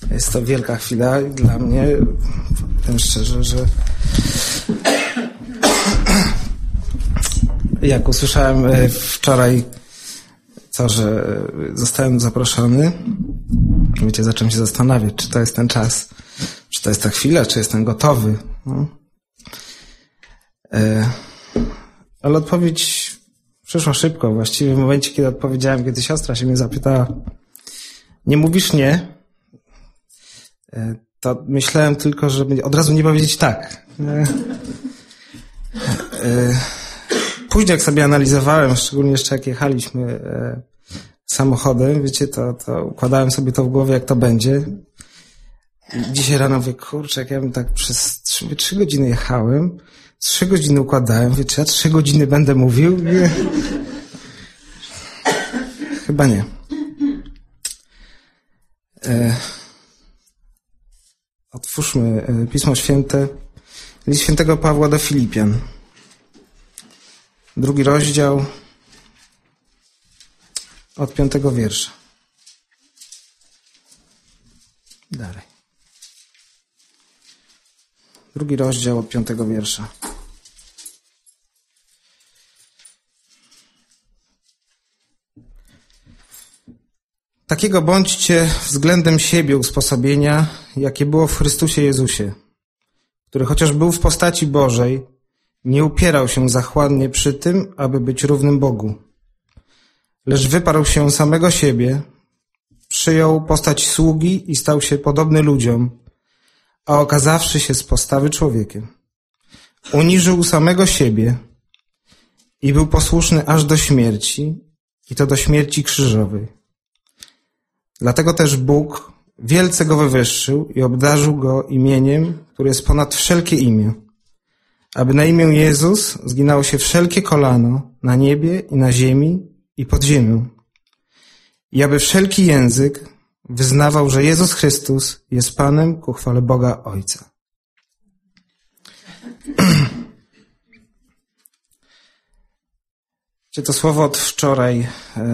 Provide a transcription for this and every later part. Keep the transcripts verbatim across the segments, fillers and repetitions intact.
Jest to wielka chwila i dla mnie, powiem szczerze, że jak usłyszałem wczoraj to, że zostałem zaproszony, wiecie, zacząłem się zastanawiać, czy to jest ten czas, czy to jest ta chwila, czy jestem gotowy. No. Ale odpowiedź przyszła szybko. Właściwie w momencie, kiedy odpowiedziałem, kiedy siostra się mnie zapytała, nie mówisz nie, to myślałem tylko, żeby od razu nie powiedzieć tak. Później jak sobie analizowałem, szczególnie jeszcze jak jechaliśmy samochodem, wiecie, to, to układałem sobie to w głowie, jak to będzie. I dzisiaj rano mówię, kurczę, jak ja bym tak przez trzy, trzy godziny jechałem, trzy godziny układałem, wiecie, ja trzy godziny będę mówił? Nie. Chyba nie. E, otwórzmy Pismo Święte, list świętego Pawła do Filipian. Drugi rozdział od piątego wiersza. Dalej. Drugi rozdział od piątego wiersza. Takiego bądźcie względem siebie usposobienia, jakie było w Chrystusie Jezusie, który chociaż był w postaci Bożej, nie upierał się zachłannie przy tym, aby być równym Bogu. Lecz wyparł się samego siebie, przyjął postać sługi i stał się podobny ludziom, a okazawszy się z postawy człowiekiem, uniżył samego siebie i był posłuszny aż do śmierci, i to do śmierci krzyżowej. Dlatego też Bóg wielce go wywyższył i obdarzył go imieniem, które jest ponad wszelkie imię, aby na imię Jezus zginało się wszelkie kolano na niebie i na ziemi i pod ziemią, i aby wszelki język wyznawał, że Jezus Chrystus jest Panem ku chwale Boga Ojca. Czy to słowo od wczoraj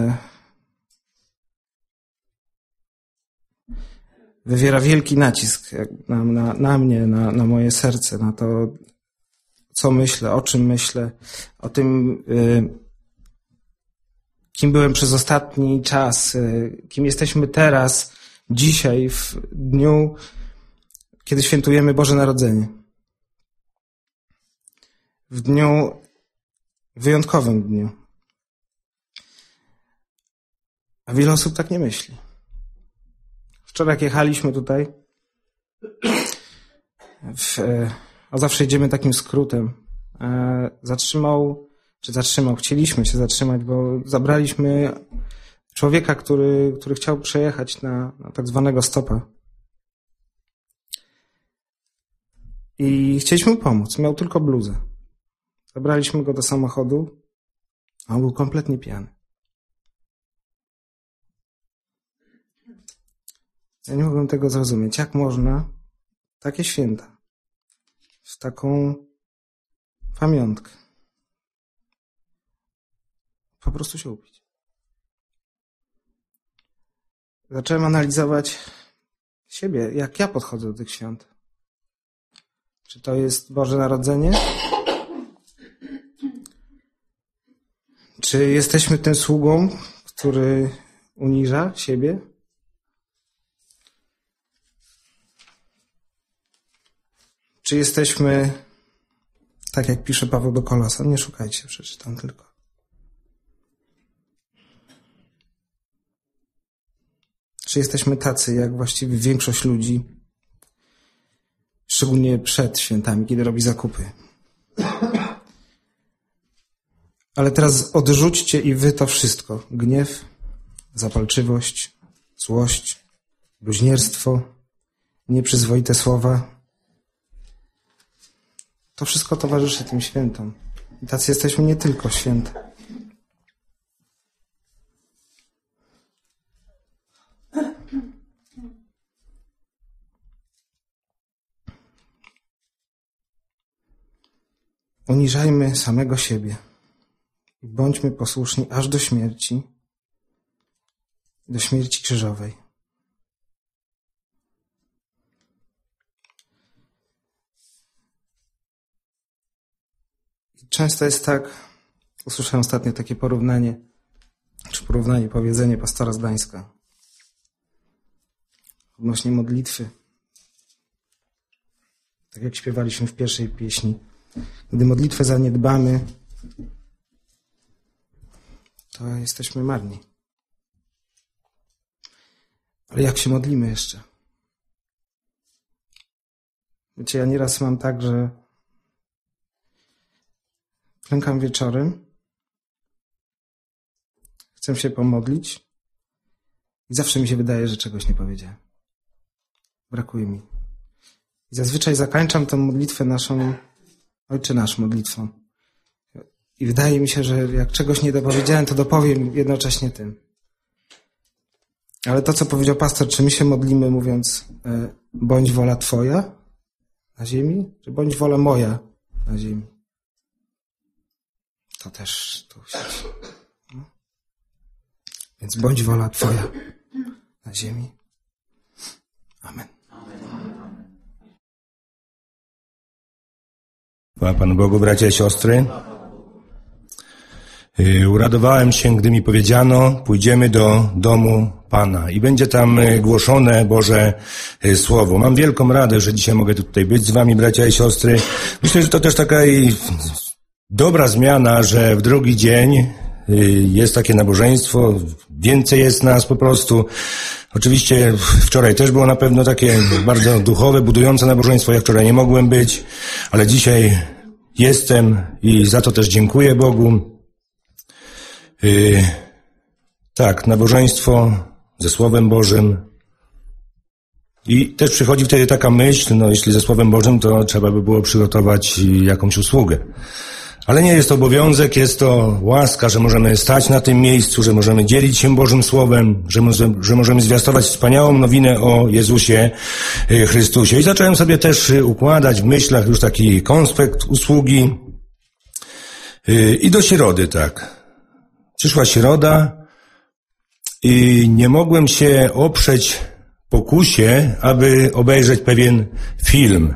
wywiera wielki nacisk na, na, na mnie, na, na moje serce, na to, co myślę, o czym myślę, o tym, kim byłem przez ostatni czas, kim jesteśmy teraz, dzisiaj, w dniu, kiedy świętujemy Boże Narodzenie. W dniu, wyjątkowym dniu. A wiele osób tak nie myśli. Wczoraj jak jechaliśmy tutaj, w, a zawsze idziemy takim skrótem, zatrzymał, czy zatrzymał, chcieliśmy się zatrzymać, bo zabraliśmy człowieka, który, który chciał przejechać na, na tak zwanego stopa. I chcieliśmy mu pomóc, miał tylko bluzę. Zabraliśmy go do samochodu, a on był kompletnie pijany. Ja nie mogłem tego zrozumieć. Jak można takie święta, w taką pamiątkę, po prostu się upić? Zacząłem analizować siebie, jak ja podchodzę do tych świąt. Czy to jest Boże Narodzenie? Czy jesteśmy tym sługą, który uniża siebie? Czy jesteśmy, tak jak pisze Paweł do Kolosan, nie szukajcie, przeczytam tylko. Czy jesteśmy tacy, jak właściwie większość ludzi, szczególnie przed świętami, kiedy robi zakupy? Ale teraz odrzućcie i wy to wszystko. Gniew, zapalczywość, złość, bluźnierstwo, nieprzyzwoite słowa. To wszystko towarzyszy tym świętom. I tacy jesteśmy nie tylko w święta. Uniżajmy samego siebie i bądźmy posłuszni aż do śmierci, do śmierci krzyżowej. Często jest tak, usłyszałem ostatnio takie porównanie, czy porównanie, powiedzenie pastora z Gdańska odnośnie modlitwy. Tak jak śpiewaliśmy w pierwszej pieśni. Gdy modlitwę zaniedbamy, to jesteśmy marni. Ale jak się modlimy jeszcze? Wiecie, ja nieraz mam tak, że klękam wieczorem, chcę się pomodlić i zawsze mi się wydaje, że czegoś nie powiedziałem. Brakuje mi. I zazwyczaj zakończam tę modlitwę naszą, Ojcze nasz modlitwą. I wydaje mi się, że jak czegoś nie dopowiedziałem, to dopowiem jednocześnie tym. Ale to, co powiedział pastor, czy my się modlimy mówiąc e, bądź wola Twoja na ziemi, czy bądź wola moja na ziemi? To też tu siedzi. No. Więc bądź wola Twoja na ziemi. Amen. Chwała Panu Bogu, bracia i siostry. Uradowałem się, gdy mi powiedziano, pójdziemy do domu Pana i będzie tam głoszone Boże Słowo. Mam wielką radę, że dzisiaj mogę tutaj być z wami, bracia i siostry. Myślę, że to też taka i dobra zmiana, że w drugi dzień jest takie nabożeństwo, więcej jest nas po prostu. Oczywiście wczoraj też było na pewno takie bardzo duchowe, budujące nabożeństwo. Ja wczoraj nie mogłem być, ale dzisiaj jestem i za to też dziękuję Bogu. Yy, tak, nabożeństwo ze Słowem Bożym. I też przychodzi wtedy taka myśl, no jeśli ze Słowem Bożym, to trzeba by było przygotować jakąś usługę. Ale nie jest to obowiązek, jest to łaska, że możemy stać na tym miejscu, że możemy dzielić się Bożym Słowem, że, może, że możemy zwiastować wspaniałą nowinę o Jezusie Chrystusie. I zacząłem sobie też układać w myślach już taki konspekt usługi. I do środy, tak. Przyszła środa i nie mogłem się oprzeć pokusie, aby obejrzeć pewien film.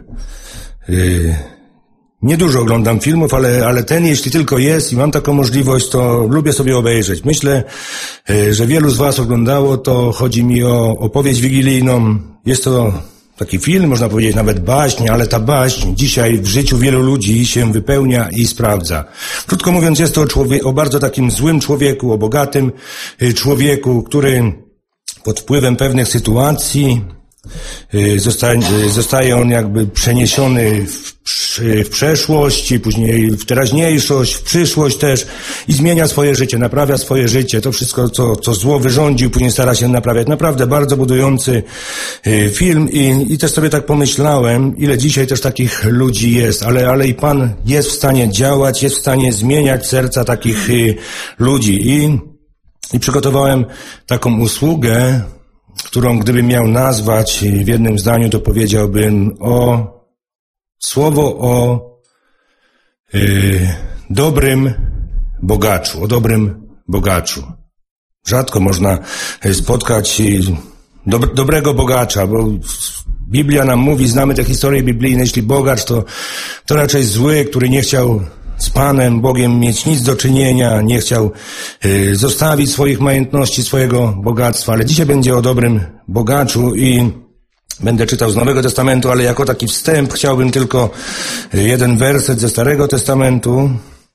Niedużo oglądam filmów, ale, ale ten, jeśli tylko jest i mam taką możliwość, to lubię sobie obejrzeć. Myślę, że wielu z was oglądało to. Chodzi mi o opowieść wigilijną. Jest to taki film, można powiedzieć nawet baśń, ale ta baśń dzisiaj w życiu wielu ludzi się wypełnia i sprawdza. Krótko mówiąc, jest to o, człowiek, o bardzo takim złym człowieku, o bogatym człowieku, który pod wpływem pewnych sytuacji Zostaje, zostaje on jakby przeniesiony w, w przeszłość, i później w teraźniejszość, w przyszłość też i zmienia swoje życie, naprawia swoje życie. To wszystko, co, co zło wyrządził, później stara się naprawiać. Naprawdę bardzo budujący film i, i też sobie tak pomyślałem, ile dzisiaj też takich ludzi jest, ale, ale i Pan jest w stanie działać, jest w stanie zmieniać serca takich ludzi. I, i przygotowałem taką usługę, którą gdybym miał nazwać w jednym zdaniu, to powiedziałbym o słowo o y, dobrym bogaczu, o dobrym bogaczu. Rzadko można spotkać do, dobrego bogacza, bo Biblia nam mówi, znamy te historie biblijne, jeśli bogacz to, to raczej zły, który nie chciał z Panem Bogiem mieć nic do czynienia, nie chciał y, zostawić swoich majątności, swojego bogactwa, ale dzisiaj będzie o dobrym bogaczu i będę czytał z Nowego Testamentu, ale jako taki wstęp chciałbym tylko jeden werset ze Starego Testamentu,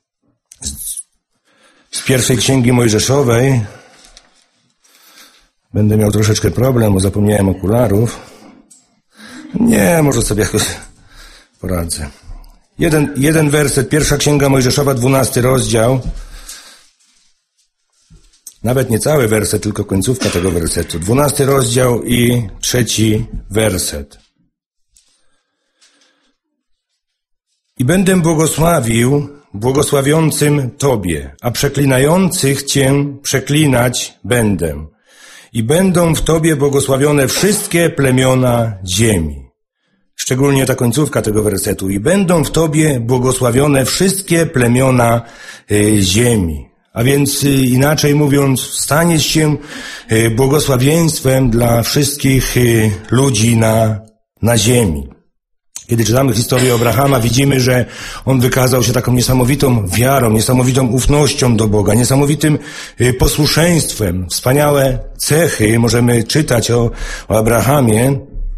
z pierwszej Księgi Mojżeszowej. Będę miał troszeczkę problem, bo zapomniałem okularów. Nie, może sobie jakoś poradzę. Jeden, jeden werset, pierwsza Księga Mojżeszowa, dwunasty rozdział. Nawet nie cały werset, tylko końcówka tego wersetu. Dwunasty rozdział i trzeci werset. I będę błogosławił błogosławiącym Tobie, a przeklinających Cię przeklinać będę. I będą w Tobie błogosławione wszystkie plemiona ziemi. Szczególnie ta końcówka tego wersetu. I będą w Tobie błogosławione wszystkie plemiona y, ziemi. A więc y, inaczej mówiąc, staniesz się y, błogosławieństwem dla wszystkich y, ludzi na, na ziemi. Kiedy czytamy historię Abrahama, widzimy, że on wykazał się taką niesamowitą wiarą, niesamowitą ufnością do Boga, niesamowitym posłuszeństwem. Wspaniałe cechy możemy czytać o, o Abrahamie.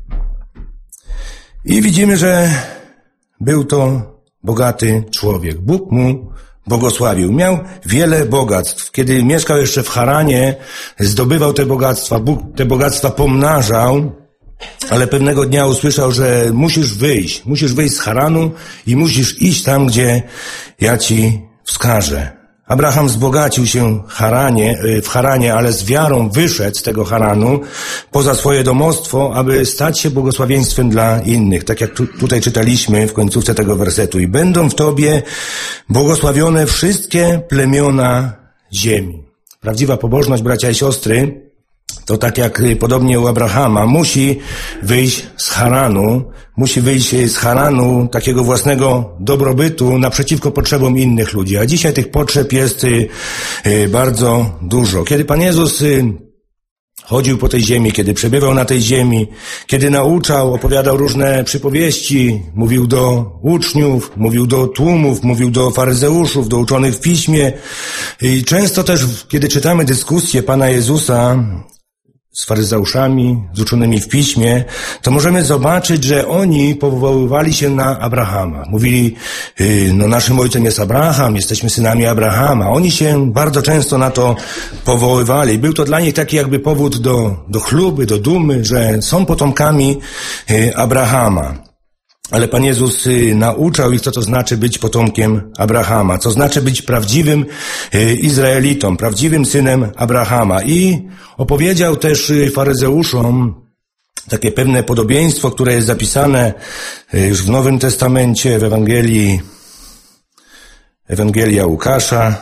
I widzimy, że był to bogaty człowiek. Bóg mu błogosławił. Miał wiele bogactw. Kiedy mieszkał jeszcze w Haranie, zdobywał te bogactwa. Bóg te bogactwa pomnażał, ale pewnego dnia usłyszał, że musisz wyjść. Musisz wyjść z Haranu i musisz iść tam, gdzie ja ci wskażę. Abraham wzbogacił się Haranie, w Haranie, ale z wiarą wyszedł z tego Haranu poza swoje domostwo, aby stać się błogosławieństwem dla innych. Tak jak tu, tutaj czytaliśmy w końcówce tego wersetu. I będą w tobie błogosławione wszystkie plemiona ziemi. Prawdziwa pobożność, bracia i siostry, to tak jak podobnie u Abrahama, musi wyjść z Haranu, musi wyjść z Haranu takiego własnego dobrobytu naprzeciwko potrzebom innych ludzi. A dzisiaj tych potrzeb jest bardzo dużo. Kiedy Pan Jezus chodził po tej ziemi, kiedy przebywał na tej ziemi, kiedy nauczał, opowiadał różne przypowieści, mówił do uczniów, mówił do tłumów, mówił do faryzeuszów, do uczonych w piśmie. I często też, kiedy czytamy dyskusje Pana Jezusa z faryzeuszami, z uczonymi w piśmie, to możemy zobaczyć, że oni powoływali się na Abrahama. Mówili, no naszym ojcem jest Abraham, jesteśmy synami Abrahama. Oni się bardzo często na to powoływali. Był to dla nich taki jakby powód do, do chluby, do dumy, że są potomkami Abrahama. Ale Pan Jezus nauczał ich, co to znaczy być potomkiem Abrahama, co znaczy być prawdziwym Izraelitą, prawdziwym synem Abrahama. I opowiedział też faryzeuszom takie pewne podobieństwo, które jest zapisane już w Nowym Testamencie, w Ewangelii, Ewangelia Łukasza.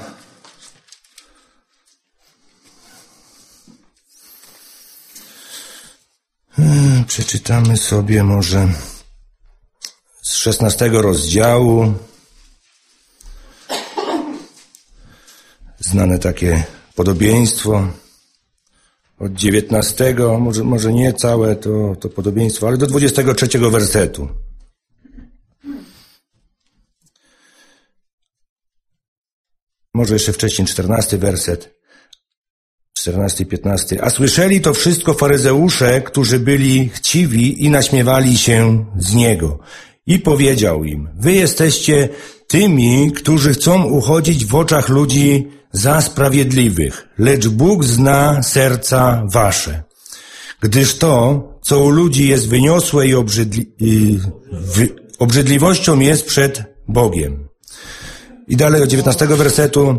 Przeczytamy sobie może z szesnastego rozdziału, znane takie podobieństwo, od dziewiętnastego, może, może nie całe to, to podobieństwo, ale do dwudziestego trzeciego wersetu. Może jeszcze wcześniej, czternasty werset, czternasty i piętnasty. A słyszeli to wszystko faryzeusze, którzy byli chciwi i naśmiewali się z niego. I powiedział im, wy jesteście tymi, którzy chcą uchodzić w oczach ludzi za sprawiedliwych, lecz Bóg zna serca wasze. Gdyż to, co u ludzi jest wyniosłe i obrzydli, i wy, obrzydliwością jest przed Bogiem. I dalej od dziewiętnastego wersetu.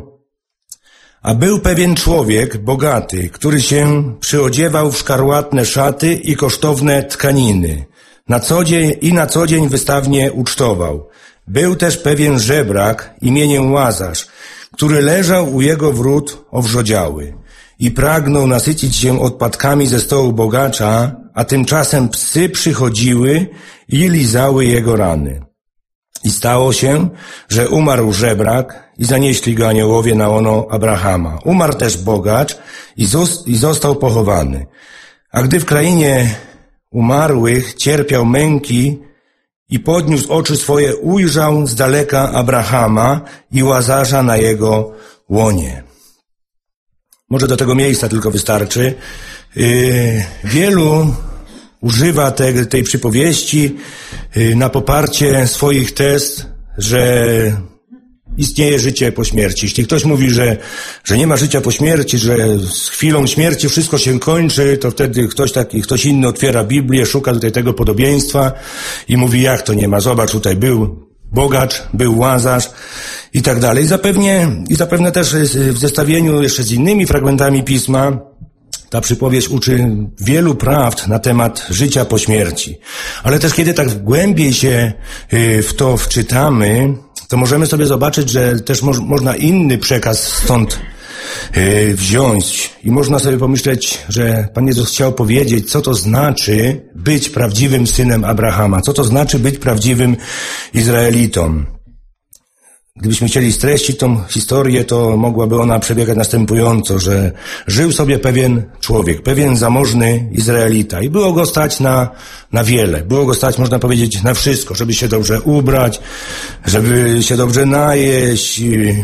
A był pewien człowiek, bogaty, który się przyodziewał w szkarłatne szaty i kosztowne tkaniny. Na co dzień i na co dzień wystawnie ucztował. Był też pewien żebrak imieniem Łazarz, który leżał u jego wrót owrzodziały i pragnął nasycić się odpadkami ze stołu bogacza, a tymczasem psy przychodziły i lizały jego rany. I stało się, że umarł żebrak i zanieśli go aniołowie na łono Abrahama. Umarł też bogacz i, zos- i został pochowany. A gdy w krainie umarłych cierpiał męki i podniósł oczy swoje, ujrzał z daleka Abrahama i Łazarza na jego łonie. Może do tego miejsca tylko wystarczy. Yy, wielu używa te, tej przypowieści yy, na poparcie swoich tez, że istnieje życie po śmierci. Jeśli ktoś mówi, że, że nie ma życia po śmierci, że z chwilą śmierci wszystko się kończy, to wtedy ktoś taki, ktoś inny otwiera Biblię, szuka tutaj tego podobieństwa i mówi, jak to nie ma, zobacz, tutaj był bogacz, był Łazarz i tak dalej. I zapewne, i zapewne też w zestawieniu jeszcze z innymi fragmentami Pisma ta przypowieść uczy wielu prawd na temat życia po śmierci. Ale też kiedy tak głębiej się w to wczytamy, to możemy sobie zobaczyć, że też mo- można inny przekaz stąd yy, wziąć. I można sobie pomyśleć, że Pan Jezus chciał powiedzieć, co to znaczy być prawdziwym synem Abrahama, co to znaczy być prawdziwym Izraelitą. gdybyśmy chcieli streścić tą historię, to mogłaby ona przebiegać następująco, że żył sobie pewien człowiek, pewien zamożny Izraelita i było go stać na, na wiele. Było go stać, można powiedzieć, na wszystko, żeby się dobrze ubrać, żeby się dobrze najeść,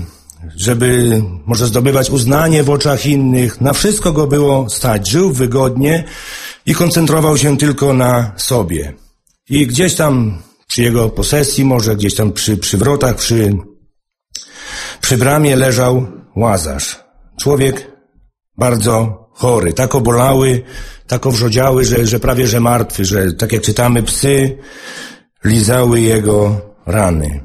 żeby może zdobywać uznanie w oczach innych. Na wszystko go było stać. Żył wygodnie i koncentrował się tylko na sobie. I gdzieś tam przy jego posesji, może gdzieś tam przy, przy wrotach, przy, przy bramie leżał Łazarz. Człowiek bardzo chory, tak obolały, tak owrzodziały, że, że prawie że martwy, że tak jak czytamy, psy lizały jego rany.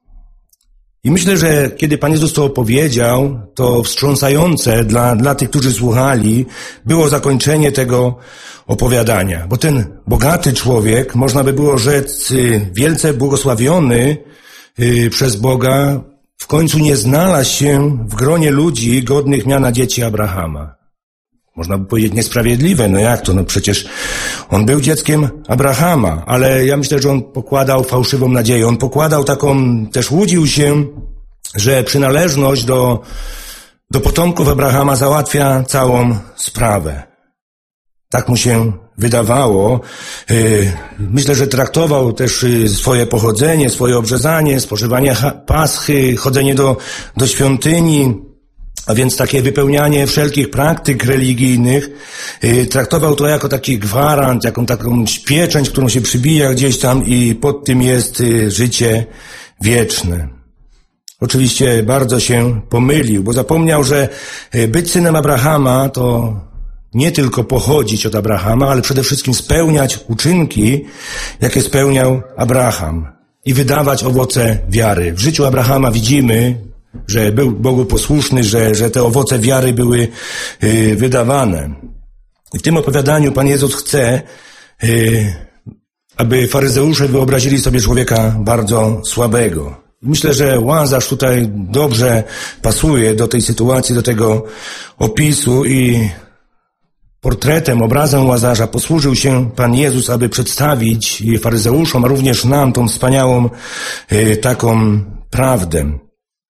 I myślę, że kiedy Pan Jezus to opowiedział, to wstrząsające dla, dla tych, którzy słuchali, było zakończenie tego opowiadania. Bo ten bogaty człowiek, można by było rzec, wielce błogosławiony yy, przez Boga, w końcu nie znalazł się w gronie ludzi godnych miana dzieci Abrahama. Można by powiedzieć niesprawiedliwe, no jak to, no przecież on był dzieckiem Abrahama, ale ja myślę, że on pokładał fałszywą nadzieję, on pokładał taką, też łudził się, że przynależność do, do potomków Abrahama załatwia całą sprawę. Tak mu się wydawało. Myślę, że traktował też swoje pochodzenie, swoje obrzezanie, spożywanie paschy, chodzenie do, do świątyni, a więc takie wypełnianie wszelkich praktyk religijnych, traktował to jako taki gwarant, jaką taką pieczęć, którą się przybija gdzieś tam i pod tym jest życie wieczne. Oczywiście bardzo się pomylił, bo zapomniał, że być synem Abrahama to nie tylko pochodzić od Abrahama, ale przede wszystkim spełniać uczynki, jakie spełniał Abraham i wydawać owoce wiary. W życiu Abrahama widzimy, że był Bogu posłuszny, że, że te owoce wiary były y, wydawane. I w tym opowiadaniu Pan Jezus chce, y, aby faryzeusze wyobrazili sobie człowieka bardzo słabego. Myślę, że Łazarz tutaj dobrze pasuje do tej sytuacji, do tego opisu i portretem, obrazem Łazarza posłużył się Pan Jezus, aby przedstawić faryzeuszom, a również nam tą wspaniałą y, taką prawdę.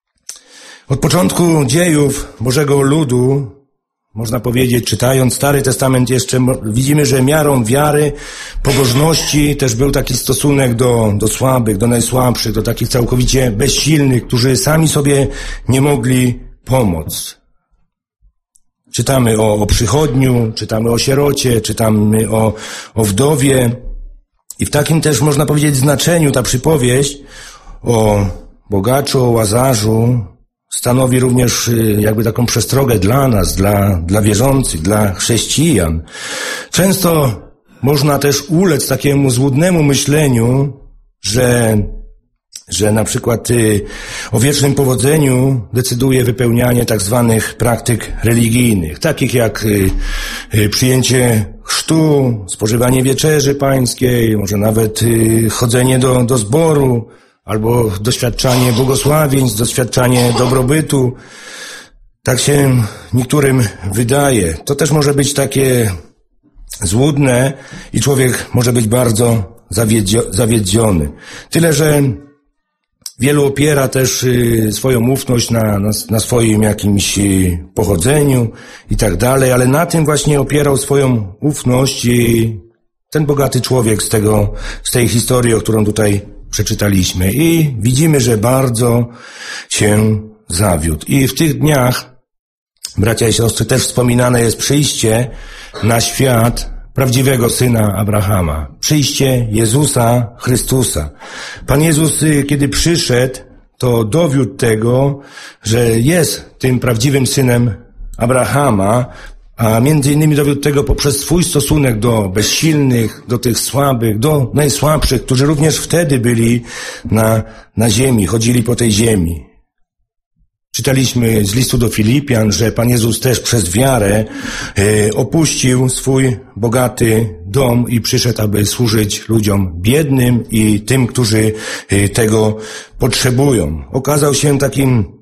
Od początku dziejów Bożego Ludu, można powiedzieć, czytając Stary Testament jeszcze, widzimy, że miarą wiary, pobożności też był taki stosunek do, do słabych, do najsłabszych, do takich całkowicie bezsilnych, którzy sami sobie nie mogli pomóc. Czytamy o, o przychodniu, czytamy o sierocie, czytamy o, o wdowie i w takim też, można powiedzieć, znaczeniu ta przypowieść o bogaczu, o Łazarzu stanowi również jakby taką przestrogę dla nas, dla, dla wierzących, dla chrześcijan. Często można też ulec takiemu złudnemu myśleniu, że, że na przykład y, o wiecznym powodzeniu decyduje wypełnianie tak zwanych praktyk religijnych, takich jak y, y, przyjęcie chrztu, spożywanie wieczerzy pańskiej, może nawet y, chodzenie do, do zboru, albo doświadczanie błogosławieństw, doświadczanie dobrobytu. Tak się niektórym wydaje. To też może być takie złudne i człowiek może być bardzo zawiedziony. Tyle, że wielu opiera też swoją ufność na, na, na swoim jakimś pochodzeniu i tak dalej, ale na tym właśnie opierał swoją ufność i ten bogaty człowiek z tego, z tej historii, o którą tutaj przeczytaliśmy. I widzimy, że bardzo się zawiódł. I w tych dniach, bracia i siostry, też wspominane jest przyjście na świat prawdziwego Syna Abrahama. Przyjście Jezusa Chrystusa. Pan Jezus, kiedy przyszedł, to dowiódł tego, że jest tym prawdziwym Synem Abrahama, a między innymi dowiódł tego poprzez swój stosunek do bezsilnych, do tych słabych, do najsłabszych, którzy również wtedy byli na, na ziemi, chodzili po tej ziemi. Czytaliśmy z listu do Filipian, że Pan Jezus też przez wiarę e, opuścił swój bogaty dom i przyszedł, aby służyć ludziom biednym i tym, którzy e, tego potrzebują. Okazał się takim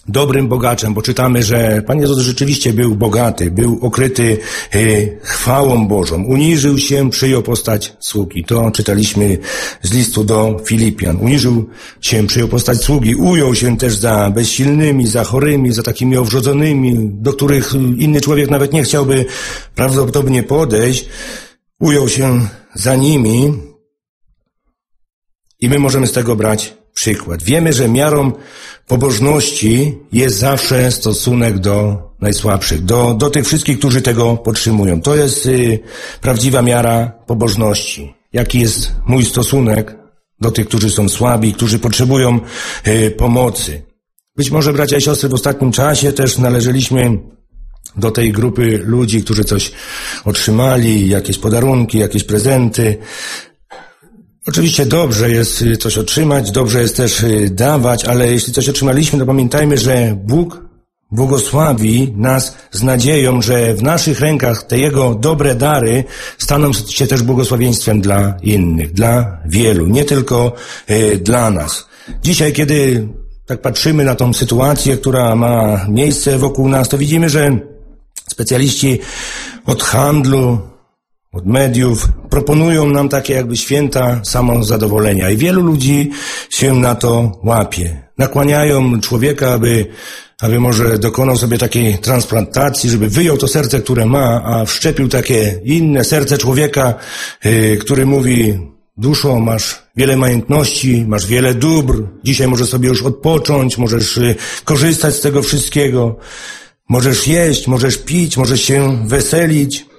dobrym bogaczem, bo czytamy, że Pan Jezus rzeczywiście był bogaty, był okryty y, chwałą Bożą, uniżył się, przyjął postać sługi. To czytaliśmy z listu do Filipian. Uniżył się, przyjął postać sługi, ujął się też za bezsilnymi, za chorymi, za takimi owrzodzonymi, do których inny człowiek nawet nie chciałby prawdopodobnie podejść. Ujął się za nimi i my możemy z tego brać przykład. Wiemy, że miarą pobożności jest zawsze stosunek do najsłabszych, do, do tych wszystkich, którzy tego potrzebują. To jest y, prawdziwa miara pobożności. Jaki jest mój stosunek do tych, którzy są słabi, którzy potrzebują y, pomocy. Być może, bracia i siostry, w ostatnim czasie też należeliśmy do tej grupy ludzi, którzy coś otrzymali, jakieś podarunki, jakieś prezenty. Oczywiście dobrze jest coś otrzymać, dobrze jest też dawać, ale jeśli coś otrzymaliśmy, to pamiętajmy, że Bóg błogosławi nas z nadzieją, że w naszych rękach te Jego dobre dary staną się też błogosławieństwem dla innych, dla wielu, nie tylko y, dla nas. Dzisiaj, kiedy tak patrzymy na tą sytuację, która ma miejsce wokół nas, to widzimy, że specjaliści od handlu, od mediów proponują nam takie jakby święta samozadowolenia i wielu ludzi się na to łapie. Nakłaniają człowieka, aby, aby może dokonał sobie takiej transplantacji, żeby wyjął to serce, które ma, a wszczepił takie inne serce człowieka, yy, który mówi: duszo, masz wiele majątności, masz wiele dóbr, dzisiaj możesz sobie już odpocząć, możesz yy, korzystać z tego wszystkiego, możesz jeść, możesz pić, możesz się weselić.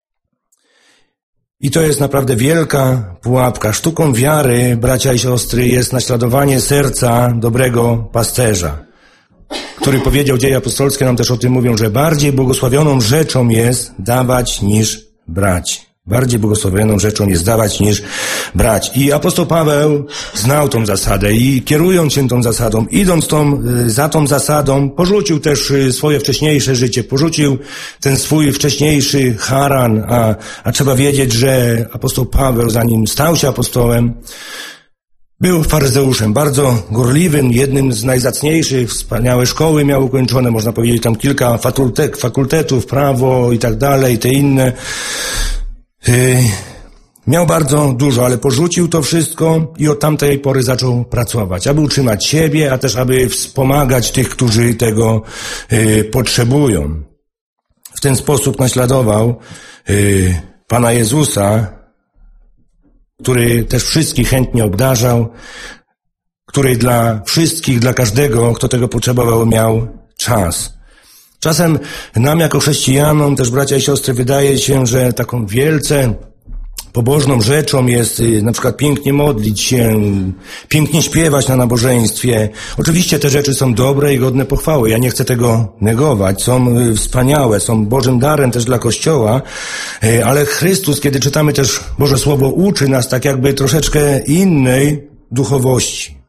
I to jest naprawdę wielka pułapka. Sztuką wiary, bracia i siostry, jest naśladowanie serca dobrego pasterza, który powiedział, Dzieje apostolskie nam też o tym mówią, że bardziej błogosławioną rzeczą jest dawać niż brać. Bardziej błogosławioną rzeczą jest dawać niż brać. I apostoł Paweł znał tą zasadę i kierując się tą zasadą, idąc tą, za tą zasadą, porzucił też swoje wcześniejsze życie, porzucił ten swój wcześniejszy haran, a, a trzeba wiedzieć, że apostoł Paweł, zanim stał się apostołem, był faryzeuszem, bardzo gorliwym, jednym z najzacniejszych, wspaniałe szkoły miał ukończone, można powiedzieć tam kilka fakultet, fakultetów, prawo i tak dalej, te inne. Yy, miał bardzo dużo, ale porzucił to wszystko i od tamtej pory zaczął pracować, aby utrzymać siebie, a też aby wspomagać tych, którzy tego yy, potrzebują. W ten sposób naśladował yy, Pana Jezusa, który też wszystkich chętnie obdarzał, który dla wszystkich, dla każdego, kto tego potrzebował, miał czas. Czasem nam jako chrześcijanom, też bracia i siostry, wydaje się, że taką wielce pobożną rzeczą jest na przykład pięknie modlić się, pięknie śpiewać na nabożeństwie. Oczywiście te rzeczy są dobre i godne pochwały. Ja nie chcę tego negować. Są wspaniałe, są Bożym darem też dla Kościoła, ale Chrystus, kiedy czytamy też Boże Słowo, uczy nas tak jakby troszeczkę innej duchowości.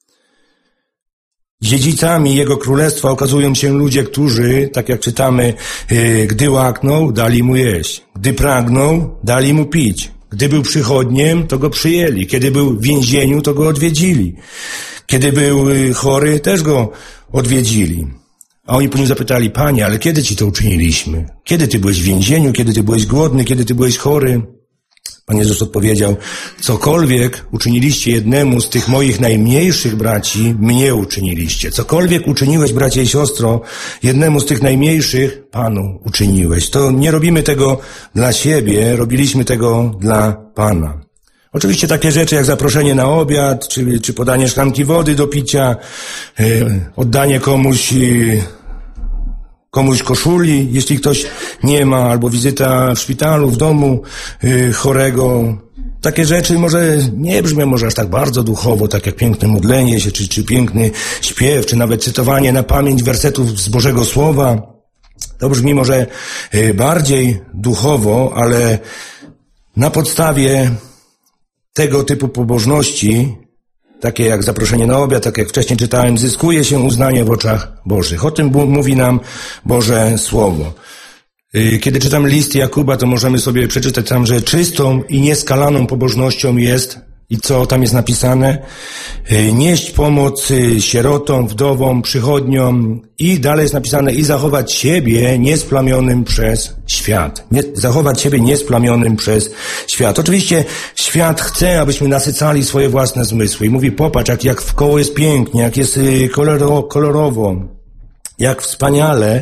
Dziedzicami Jego Królestwa okazują się ludzie, którzy, tak jak czytamy, gdy łaknął, dali Mu jeść. Gdy pragnął, dali Mu pić. Gdy był przychodniem, to Go przyjęli. Kiedy był w więzieniu, to Go odwiedzili. Kiedy był chory, też Go odwiedzili. A oni później zapytali: Panie, ale kiedy Ci to uczyniliśmy? Kiedy Ty byłeś w więzieniu? Kiedy Ty byłeś głodny? Kiedy Ty byłeś chory? Pan Jezus odpowiedział: cokolwiek uczyniliście jednemu z tych moich najmniejszych braci, mnie uczyniliście. Cokolwiek uczyniłeś, bracie i siostro, jednemu z tych najmniejszych, Panu uczyniłeś. To nie robimy tego dla siebie, robiliśmy tego dla Pana. Oczywiście takie rzeczy jak zaproszenie na obiad, czy, czy podanie szklanki wody do picia, yy, oddanie komuś... Yy, komuś koszuli, jeśli ktoś nie ma, albo wizyta w szpitalu, w domu yy, chorego. Takie rzeczy może nie brzmią może aż tak bardzo duchowo, tak jak piękne modlenie się, czy, czy piękny śpiew, czy nawet cytowanie na pamięć wersetów z Bożego Słowa. To brzmi może yy, bardziej duchowo, ale na podstawie tego typu pobożności, takie jak zaproszenie na obiad, tak jak wcześniej czytałem, zyskuje się uznanie w oczach Bożych. O tym mówi nam Boże Słowo. Kiedy czytam list Jakuba, to możemy sobie przeczytać tam, że czystą i nieskalaną pobożnością jest I co tam jest napisane? Nieść pomoc sierotom, wdowom, przychodniom i dalej jest napisane i zachować siebie niesplamionym przez świat. Nie, zachować siebie niesplamionym przez świat. Oczywiście świat chce, abyśmy nasycali swoje własne zmysły i mówi popatrz, jak, jak wkoło jest pięknie, jak jest koloro, kolorowo, jak wspaniale,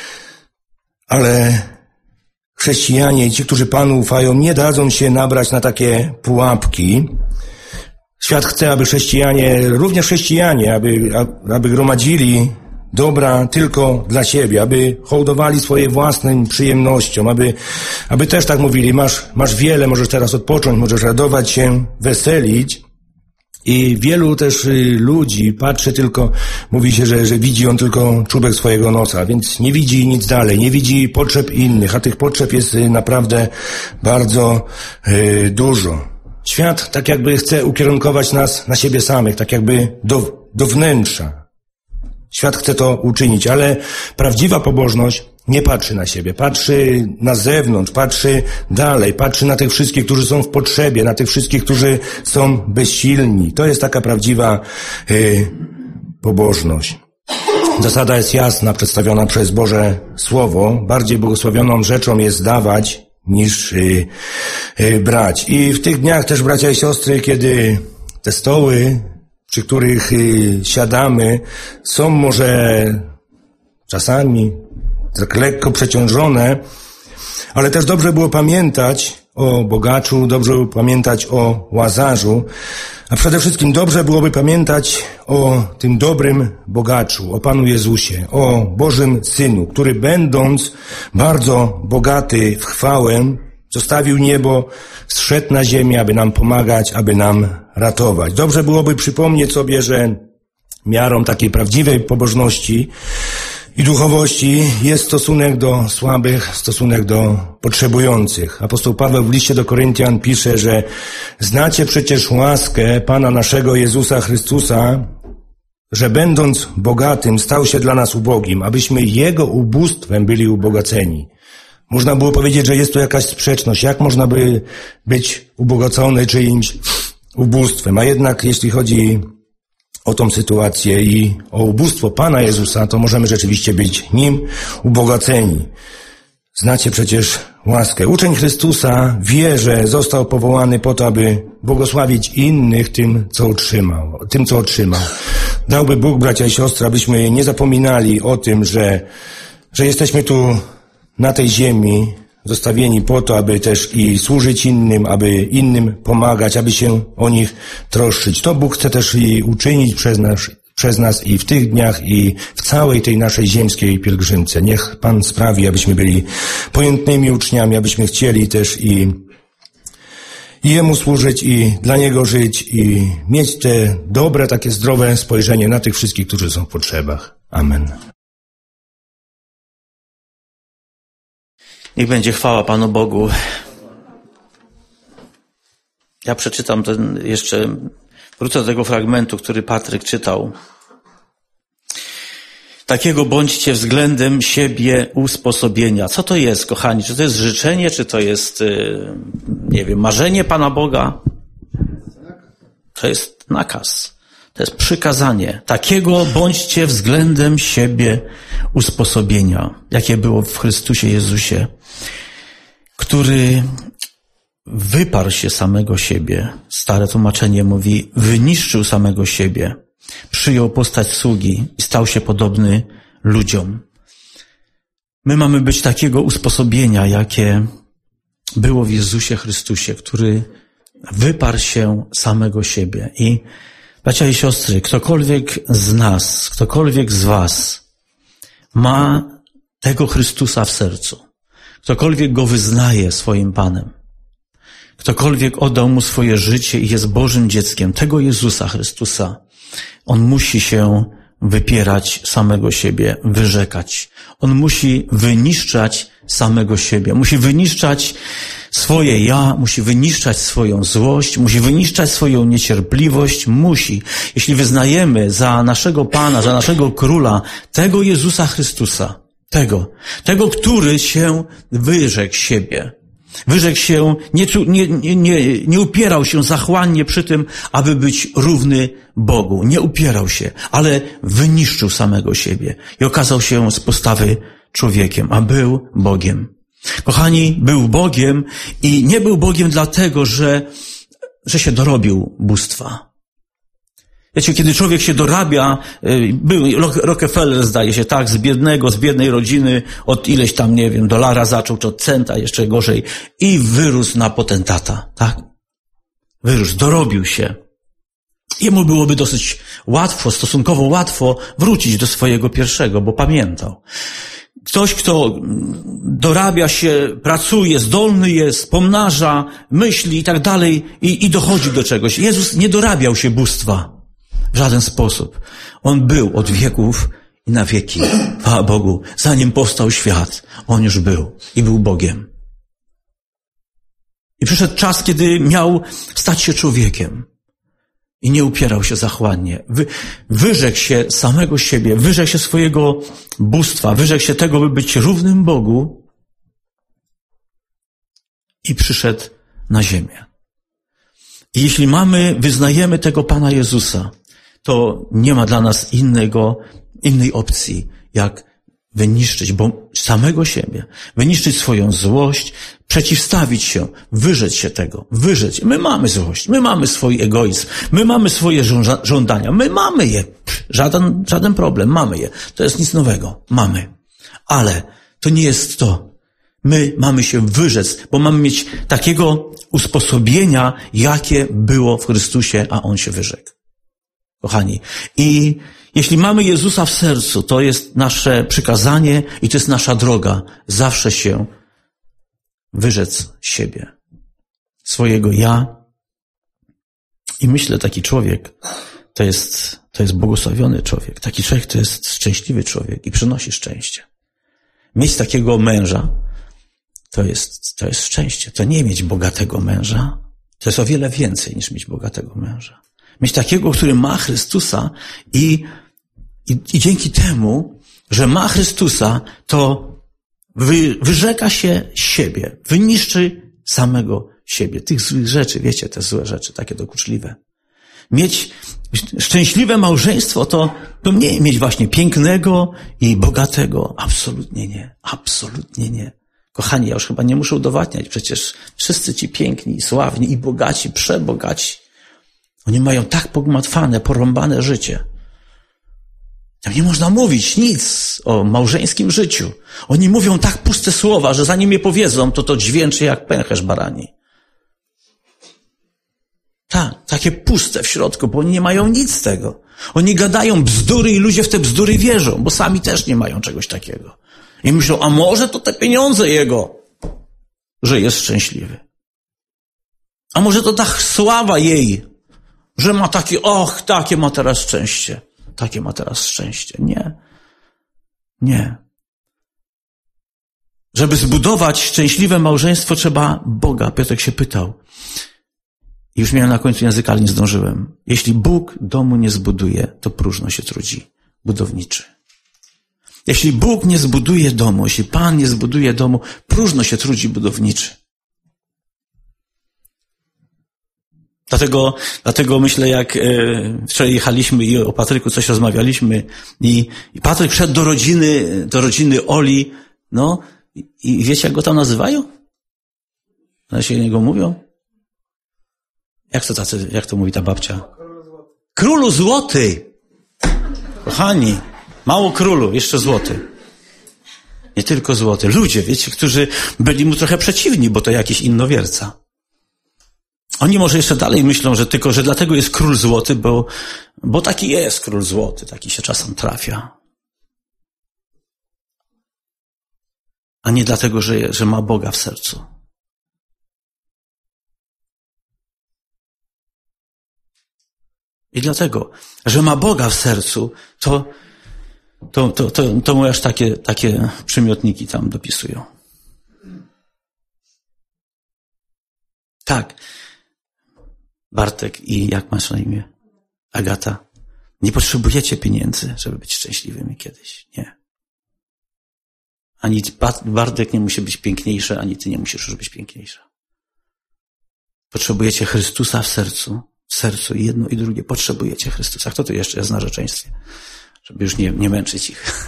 ale chrześcijanie i ci, którzy Panu ufają, nie dadzą się nabrać na takie pułapki. Świat chce, aby chrześcijanie, również chrześcijanie, aby, aby gromadzili dobra tylko dla siebie, aby hołdowali swoje własnym przyjemnościom, aby, aby też tak mówili, masz, masz wiele, możesz teraz odpocząć, możesz radować się, weselić. I wielu też ludzi patrzy tylko, mówi się, że, że widzi on tylko czubek swojego nosa, więc nie widzi nic dalej, nie widzi potrzeb innych, a tych potrzeb jest naprawdę bardzo yy, dużo. Świat tak jakby chce ukierunkować nas na siebie samych, tak jakby do, do wnętrza. Świat chce to uczynić, ale prawdziwa pobożność nie patrzy na siebie, patrzy na zewnątrz, patrzy dalej, patrzy na tych wszystkich, którzy są w potrzebie, na tych wszystkich, którzy są bezsilni. To jest taka prawdziwa yy, pobożność. Zasada jest jasna, przedstawiona przez Boże Słowo. Bardziej błogosławioną rzeczą jest dawać niż yy, yy, brać. I w tych dniach też, bracia i siostry, kiedy te stoły, przy których yy, siadamy, są może czasami tak lekko przeciążone, ale też dobrze było pamiętać o bogaczu, dobrze było pamiętać o Łazarzu, a przede wszystkim dobrze byłoby pamiętać o tym dobrym bogaczu, o Panu Jezusie, o Bożym Synu, który będąc bardzo bogaty w chwałę, zostawił niebo, zszedł na ziemię, aby nam pomagać, aby nam ratować. Dobrze byłoby przypomnieć sobie, że miarą takiej prawdziwej pobożności i duchowości jest stosunek do słabych, stosunek do potrzebujących. Apostoł Paweł w liście do Koryntian pisze, że znacie przecież łaskę Pana naszego Jezusa Chrystusa, że będąc bogatym stał się dla nas ubogim, abyśmy Jego ubóstwem byli ubogaceni. Można było powiedzieć, że jest tu jakaś sprzeczność. Jak można by być ubogacony czyimś ubóstwem? A jednak jeśli chodzi o tą sytuację i o ubóstwo Pana Jezusa, to możemy rzeczywiście być Nim ubogaceni. Znacie przecież łaskę. Uczeń Chrystusa wie, że został powołany po to, aby błogosławić innych tym, co otrzymał. Tym, co otrzymał. Dałby Bóg, bracia i siostry, abyśmy nie zapominali o tym, że, że jesteśmy tu na tej ziemi, zostawieni po to, aby też i służyć innym, aby innym pomagać, aby się o nich troszczyć. To Bóg chce też i uczynić przez nas, przez nas i w tych dniach, i w całej tej naszej ziemskiej pielgrzymce. Niech Pan sprawi, abyśmy byli pojętnymi uczniami, abyśmy chcieli też i, i Jemu służyć, i dla Niego żyć, i mieć te dobre, takie zdrowe spojrzenie na tych wszystkich, którzy są w potrzebach. Amen. Niech będzie chwała Panu Bogu. Ja przeczytam ten jeszcze, wrócę do tego fragmentu, który Patryk czytał. Takiego bądźcie względem siebie usposobienia. Co to jest, kochani? Czy to jest życzenie, czy to jest, nie wiem, marzenie Pana Boga? To jest nakaz. To jest przykazanie. Takiego bądźcie względem siebie usposobienia, jakie było w Chrystusie Jezusie, który wyparł się samego siebie. Stare tłumaczenie mówi, wyniszczył samego siebie, przyjął postać sługi i stał się podobny ludziom. My mamy być takiego usposobienia, jakie było w Jezusie Chrystusie, który wyparł się samego siebie. I bracia i siostry, ktokolwiek z nas, ktokolwiek z was ma tego Chrystusa w sercu, ktokolwiek Go wyznaje swoim Panem, ktokolwiek oddał Mu swoje życie i jest Bożym dzieckiem, tego Jezusa Chrystusa, on musi się wypierać samego siebie, wyrzekać. On musi wyniszczać samego siebie, musi wyniszczać swoje ja, musi wyniszczać swoją złość, musi wyniszczać swoją niecierpliwość, musi. Jeśli wyznajemy za naszego Pana, za naszego Króla, tego Jezusa Chrystusa, tego, tego, który się wyrzekł siebie, Wyrzekł się, nie, nie, nie, nie upierał się zachłannie przy tym, aby być równy Bogu. Nie upierał się, ale wyniszczył samego siebie i okazał się z postawy człowiekiem, a był Bogiem. Kochani, był Bogiem i nie był Bogiem dlatego, że, że się dorobił bóstwa. Wiecie, kiedy człowiek się dorabia, był Rockefeller, zdaje się, tak, z biednego, z biednej rodziny, od ileś tam, nie wiem, dolara zaczął, czy od centa, jeszcze gorzej, i wyrósł na potentata, tak? Wyrósł, dorobił się. Jemu byłoby dosyć łatwo, stosunkowo łatwo wrócić do swojego pierwszego, bo pamiętał. Ktoś, kto dorabia się, pracuje, zdolny jest, pomnaża, myśli i tak dalej i, i dochodzi do czegoś. Jezus nie dorabiał się bóstwa w żaden sposób. On był od wieków i na wieki. Chwała Bogu. Zanim powstał świat, On już był i był Bogiem. I przyszedł czas, kiedy miał stać się człowiekiem. I nie upierał się zachłannie. Wy, wyrzekł się samego siebie, wyrzekł się swojego bóstwa, wyrzekł się tego, by być równym Bogu i przyszedł na ziemię. I jeśli mamy, wyznajemy tego Pana Jezusa, to nie ma dla nas innego, innej opcji, jak wyniszczyć bo samego siebie, wyniszczyć swoją złość, przeciwstawić się, wyrzec się tego, wyrzec. My mamy złość, my mamy swój egoizm, my mamy swoje żądania, my mamy je. Żaden, żaden problem, mamy je. To jest nic nowego, mamy. Ale to nie jest to. My mamy się wyrzec, bo mamy mieć takiego usposobienia, jakie było w Chrystusie, a On się wyrzekł. Kochani, i jeśli mamy Jezusa w sercu, to jest nasze przykazanie i to jest nasza droga. Zawsze się wyrzec siebie, swojego ja. I myślę, taki człowiek to jest, to jest błogosławiony człowiek. Taki człowiek to jest szczęśliwy człowiek i przynosi szczęście. Mieć takiego męża to jest, to jest szczęście. To nie mieć bogatego męża. To jest o wiele więcej niż mieć bogatego męża. Mieć takiego, który ma Chrystusa i, i, i dzięki temu, że ma Chrystusa, to wy, wyrzeka się siebie, wyniszczy samego siebie. Tych złych rzeczy, wiecie, te złe rzeczy, takie dokuczliwe. Mieć szczęśliwe małżeństwo to, to nie mieć właśnie pięknego i bogatego. Absolutnie nie. Absolutnie nie. Kochani, ja już chyba nie muszę udowadniać. Przecież wszyscy ci piękni, sławni i bogaci, przebogaci, oni mają tak pogmatwane, porąbane życie. Tam nie można mówić nic o małżeńskim życiu. Oni mówią tak puste słowa, że zanim je powiedzą, to to dźwięczy jak pęcherz barani. Tak, takie puste w środku, bo oni nie mają nic z tego. Oni gadają bzdury i ludzie w te bzdury wierzą, bo sami też nie mają czegoś takiego. I myślą, a może to te pieniądze jego, że jest szczęśliwy. A może to ta sława jej, że ma takie, och, takie ma teraz szczęście. Takie ma teraz szczęście. Nie. Nie. Żeby zbudować szczęśliwe małżeństwo, trzeba Boga. Piotrek się pytał. I już miałem na końcu języka, ale nie zdążyłem. Jeśli Bóg domu nie zbuduje, to próżno się trudzi budowniczy. Jeśli Bóg nie zbuduje domu, jeśli Pan nie zbuduje domu, próżno się trudzi budowniczy. Dlatego, dlatego myślę, jak e, wczoraj jechaliśmy i o Patryku coś rozmawialiśmy i, i Patryk wszedł do rodziny, do rodziny Oli, no i, i wiecie, jak go tam nazywają? Na się niego mówią? Jak to tacy, jak to mówi ta babcia? Królu złoty! Kochani, mało królu, jeszcze złoty. Nie tylko złoty. Ludzie, wiecie, którzy byli mu trochę przeciwni, bo to jakiś innowierca. Oni może jeszcze dalej myślą, że tylko, że dlatego jest król złoty, bo, bo taki jest król złoty, taki się czasem trafia. A nie dlatego, że, że ma Boga w sercu. I dlatego, że ma Boga w sercu, to, to, to, to, to mu aż takie, takie przymiotniki tam dopisują. Tak. Bartek i jak masz na imię? Agata. Nie potrzebujecie pieniędzy, żeby być szczęśliwymi kiedyś. Nie. Ani Bartek nie musi być piękniejszy, ani ty nie musisz już być piękniejsza. Potrzebujecie Chrystusa w sercu. W sercu i jedno i drugie. Potrzebujecie Chrystusa. Kto tu jeszcze jest w narzeczeństwie? Żeby już nie, nie męczyć ich.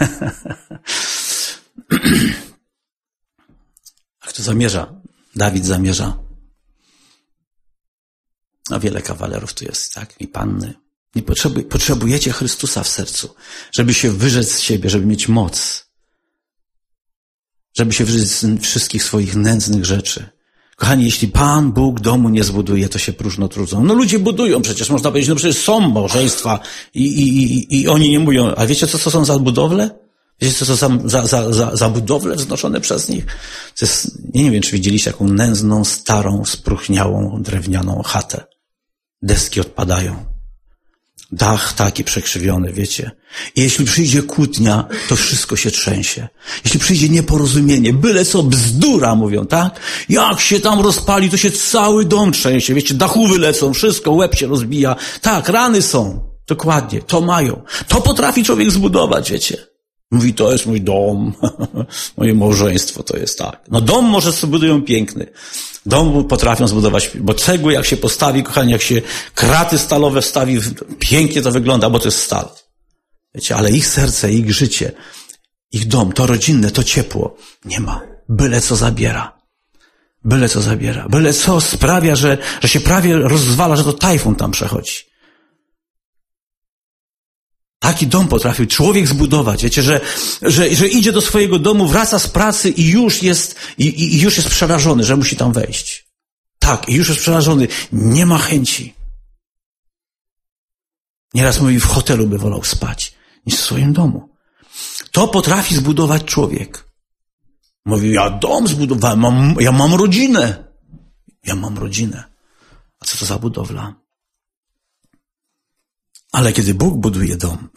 A kto zamierza? Dawid zamierza. A wiele kawalerów tu jest, tak? I panny. Nie potrzebuj, potrzebujecie Chrystusa w sercu, żeby się wyrzec z siebie, żeby mieć moc. Żeby się wyrzec z wszystkich swoich nędznych rzeczy. Kochani, jeśli Pan Bóg domu nie zbuduje, to się próżno trudzą. No ludzie budują przecież, można powiedzieć, no przecież są małżeństwa i, i, i, i oni nie mówią. A wiecie, co to są za budowle? Wiecie, co to za, za, za, za, za budowle wznoszone przez nich? To jest, ja nie wiem, czy widzieliście jaką nędzną, starą, spróchniałą, drewnianą chatę. Deski odpadają. Dach taki przekrzywiony, wiecie. I jeśli przyjdzie kłótnia, to wszystko się trzęsie. Jeśli przyjdzie nieporozumienie, byle co bzdura, mówią, tak? Jak się tam rozpali, to się cały dom trzęsie, wiecie, dachu lecą, wszystko, łeb się rozbija. Tak, rany są. Dokładnie, to mają. To potrafi człowiek zbudować, wiecie. Mówi, to jest mój dom, moje małżeństwo to jest tak. No dom może sobie budują piękny. Dom potrafią zbudować, bo cegły jak się postawi, kochani, jak się kraty stalowe wstawi, pięknie to wygląda, bo to jest stal. Wiecie, ale ich serce, ich życie, ich dom, to rodzinne, to ciepło nie ma. Byle co zabiera. Byle co zabiera. Byle co sprawia, że, że się prawie rozwala, że to tajfun tam przechodzi. Taki dom potrafił człowiek zbudować. Wiecie, że, że, że idzie do swojego domu, wraca z pracy i już jest, i, i już jest przerażony, że musi tam wejść. Tak, i już jest przerażony. Nie ma chęci. Nieraz mówi, w hotelu by wolał spać, niż w swoim domu. To potrafi zbudować człowiek. Mówi, ja dom zbudowałem, mam, ja mam rodzinę. Ja mam rodzinę. A co to za budowla? Ale kiedy Bóg buduje dom,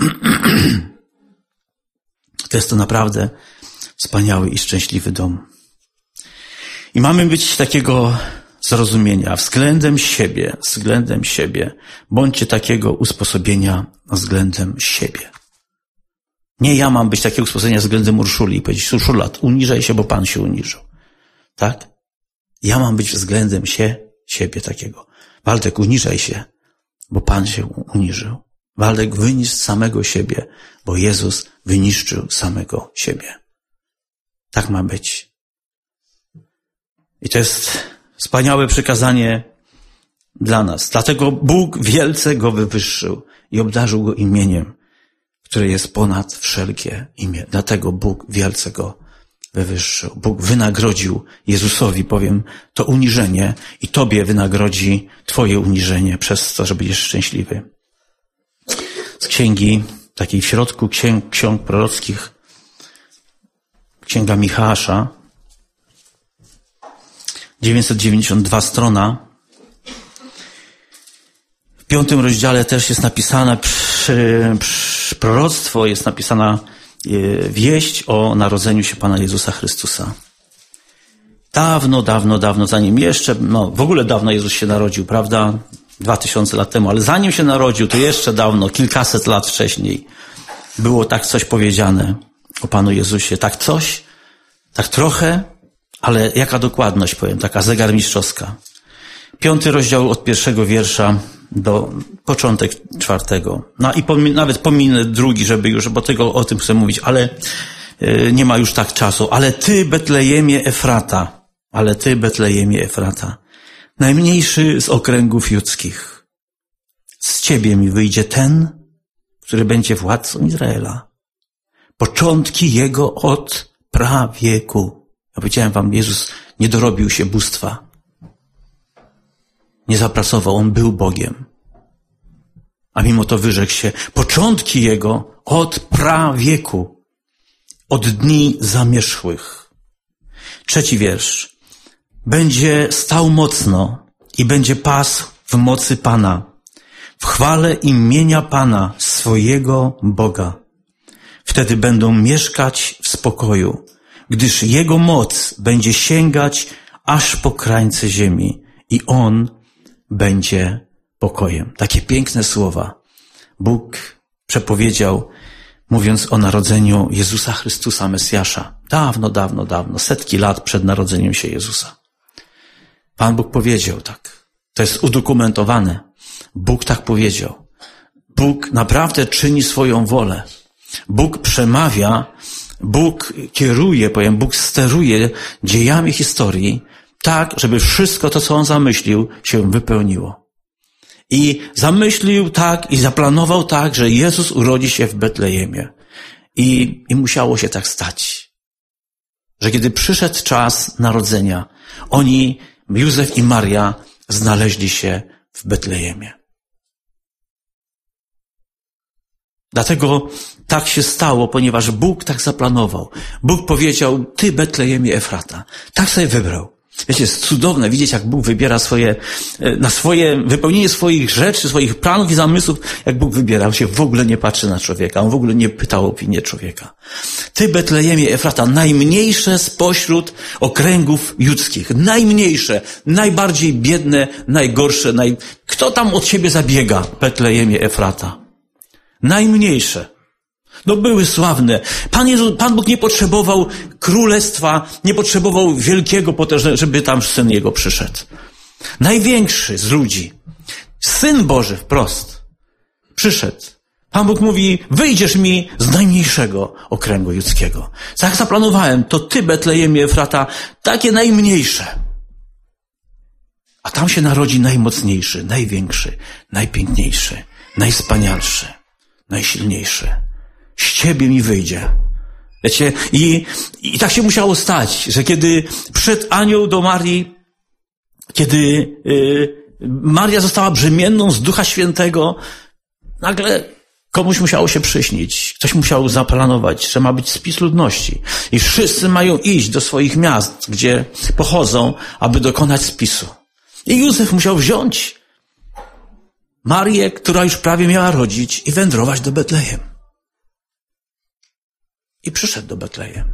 to jest to naprawdę wspaniały i szczęśliwy dom. I mamy być takiego zrozumienia względem siebie, względem siebie. Bądźcie takiego usposobienia względem siebie. Nie ja mam być takiego usposobienia względem Urszuli i powiedzieć, Urszula, uniżaj się, bo Pan się uniżył. Tak? Ja mam być względem się, siebie takiego. Waldek, uniżaj się, bo Pan się uniżył. Waldek, wyniszcz samego siebie, bo Jezus wyniszczył samego siebie. Tak ma być. I to jest wspaniałe przykazanie dla nas. Dlatego Bóg wielce go wywyższył i obdarzył go imieniem, które jest ponad wszelkie imię. Dlatego Bóg wielce go wywyższył. Bóg wynagrodził Jezusowi, powiem, to uniżenie i tobie wynagrodzi twoje uniżenie przez to, że będziesz szczęśliwy. Z księgi, takiej w środku księg, ksiąg prorockich, księga Michała, dziewięćset dziewięćdziesiąt dwa strona. W piątym rozdziale też jest napisane przy, przy, proroctwo, jest napisana wieść o narodzeniu się Pana Jezusa Chrystusa. Dawno, dawno, dawno, zanim jeszcze, no w ogóle dawno Jezus się narodził, prawda? Dwa tysiące lat temu, ale zanim się narodził, to jeszcze dawno, kilkaset lat wcześniej, było tak coś powiedziane o Panu Jezusie. Tak coś, tak trochę, ale jaka dokładność, powiem, taka zegarmistrzowska. Piąty rozdział od pierwszego wiersza do początek czwartego. No i pomin- nawet pominę drugi, żeby już, bo tego o tym chcę mówić, ale yy, nie ma już tak czasu. Ale ty, Betlejemie Efrata, ale ty, Betlejemie Efrata, najmniejszy z okręgów judzkich, z ciebie mi wyjdzie ten, który będzie władcą Izraela. Początki jego od prawieku. Ja powiedziałem wam, Jezus nie dorobił się bóstwa. Nie zapracował, on był Bogiem. A mimo to wyrzekł się. Początki jego od prawieku. Od dni zamierzchłych. Trzeci wiersz. Będzie stał mocno i będzie pasł w mocy Pana. W chwale imienia Pana, swojego Boga. Wtedy będą mieszkać w spokoju, gdyż Jego moc będzie sięgać aż po krańce ziemi i On będzie pokojem. Takie piękne słowa Bóg przepowiedział mówiąc o narodzeniu Jezusa Chrystusa, Mesjasza. Dawno, dawno, dawno, setki lat przed narodzeniem się Jezusa. Pan Bóg powiedział tak. To jest udokumentowane. Bóg tak powiedział. Bóg naprawdę czyni swoją wolę. Bóg przemawia, Bóg kieruje, powiem, Bóg steruje dziejami historii tak, żeby wszystko to, co On zamyślił, się wypełniło. I zamyślił tak i zaplanował tak, że Jezus urodzi się w Betlejemie. I, i musiało się tak stać. Że kiedy przyszedł czas narodzenia, oni, Józef i Maria, znaleźli się w Betlejemie. Dlatego tak się stało, ponieważ Bóg tak zaplanował. Bóg powiedział, ty Betlejemie Efrata. Tak sobie wybrał. Wiecie, jest cudowne widzieć, jak Bóg wybiera swoje, na swoje, wypełnienie swoich rzeczy, swoich planów i zamysłów, jak Bóg wybiera. On się w ogóle nie patrzy na człowieka. On w ogóle nie pyta o opinię człowieka. Ty Betlejemie Efrata, najmniejsze spośród okręgów judzkich. Najmniejsze, najbardziej biedne, najgorsze. Naj... Kto tam od ciebie zabiega? Betlejemie Efrata. Najmniejsze. No były sławne. Pan, Jezus, Pan Bóg nie potrzebował królestwa, nie potrzebował wielkiego po to, żeby tam Syn Jego przyszedł. Największy z ludzi, Syn Boży wprost, przyszedł. Pan Bóg mówi, wyjdziesz mi z najmniejszego okręgu judzkiego. Tak zaplanowałem, to ty, Betlejemie Efrata, takie najmniejsze. A tam się narodzi najmocniejszy, największy, najpiękniejszy, najwspanialszy, najsilniejszy. Z ciebie mi wyjdzie. Wiecie, i, i tak się musiało stać, że kiedy przyszedł anioł do Marii, kiedy y, Maria została brzemienną z Ducha Świętego, nagle komuś musiało się przyśnić. Ktoś musiał zaplanować, że ma być spis ludności. I wszyscy mają iść do swoich miast, gdzie pochodzą, aby dokonać spisu. I Józef musiał wziąć Marię, która już prawie miała rodzić, i wędrować do Betlejem. I przyszedł do Betlejem.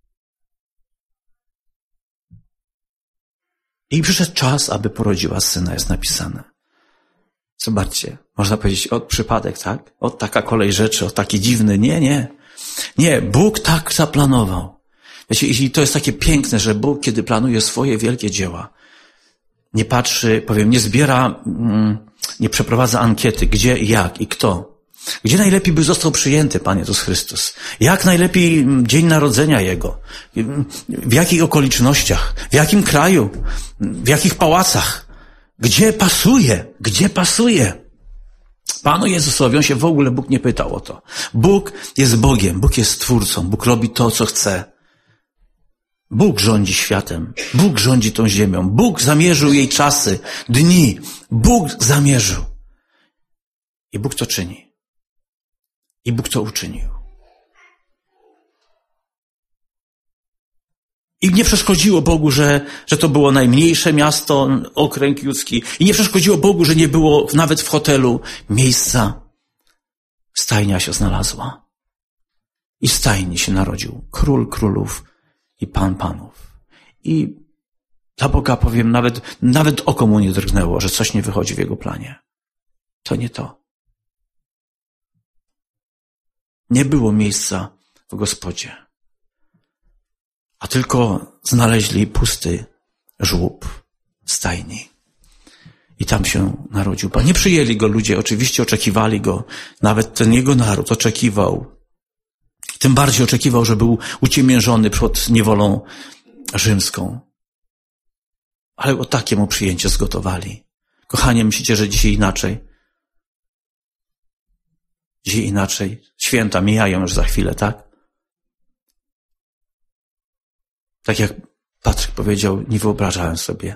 I przyszedł czas, aby porodziła syna, jest napisane. Zobaczcie, można powiedzieć, od przypadek, tak? Od taka kolej rzeczy, od taki dziwny. Nie, nie. Nie, Bóg tak zaplanował. Wiecie, i to jest takie piękne, że Bóg, kiedy planuje swoje wielkie dzieła, nie patrzy, powiem, nie zbiera, nie przeprowadza ankiety, gdzie, jak i kto. Gdzie najlepiej by został przyjęty Pan Jezus Chrystus? Jak najlepiej dzień narodzenia Jego? W jakich okolicznościach? W jakim kraju? W jakich pałacach? Gdzie pasuje? Gdzie pasuje? Panu Jezusowi, on się w ogóle Bóg nie pytał o to. Bóg jest Bogiem, Bóg jest Stwórcą, Bóg robi to, co chce. Bóg rządzi światem, Bóg rządzi tą ziemią, Bóg zamierzył jej czasy, dni. Bóg zamierzył. I Bóg to czyni. I Bóg to uczynił. I nie przeszkodziło Bogu, że, że to było najmniejsze miasto, okręg judzki. I nie przeszkodziło Bogu, że nie było nawet w hotelu miejsca. Stajnia się znalazła. I w stajni się narodził Król królów i Pan panów. I dla Boga, powiem, nawet, nawet oko mu nie drgnęło, że coś nie wychodzi w Jego planie. To nie to. Nie było miejsca w gospodzie, a tylko znaleźli pusty żłób w stajni. I tam się narodził Pan. Nie przyjęli Go ludzie, oczywiście oczekiwali Go. Nawet ten Jego naród oczekiwał. Tym bardziej oczekiwał, że był uciemiężony pod niewolą rzymską. Ale o takie mu przyjęcie zgotowali. Kochanie, myślicie, że dzisiaj inaczej? Dzisiaj inaczej. Święta mijają już za chwilę, tak? Tak jak Patryk powiedział, nie wyobrażałem sobie.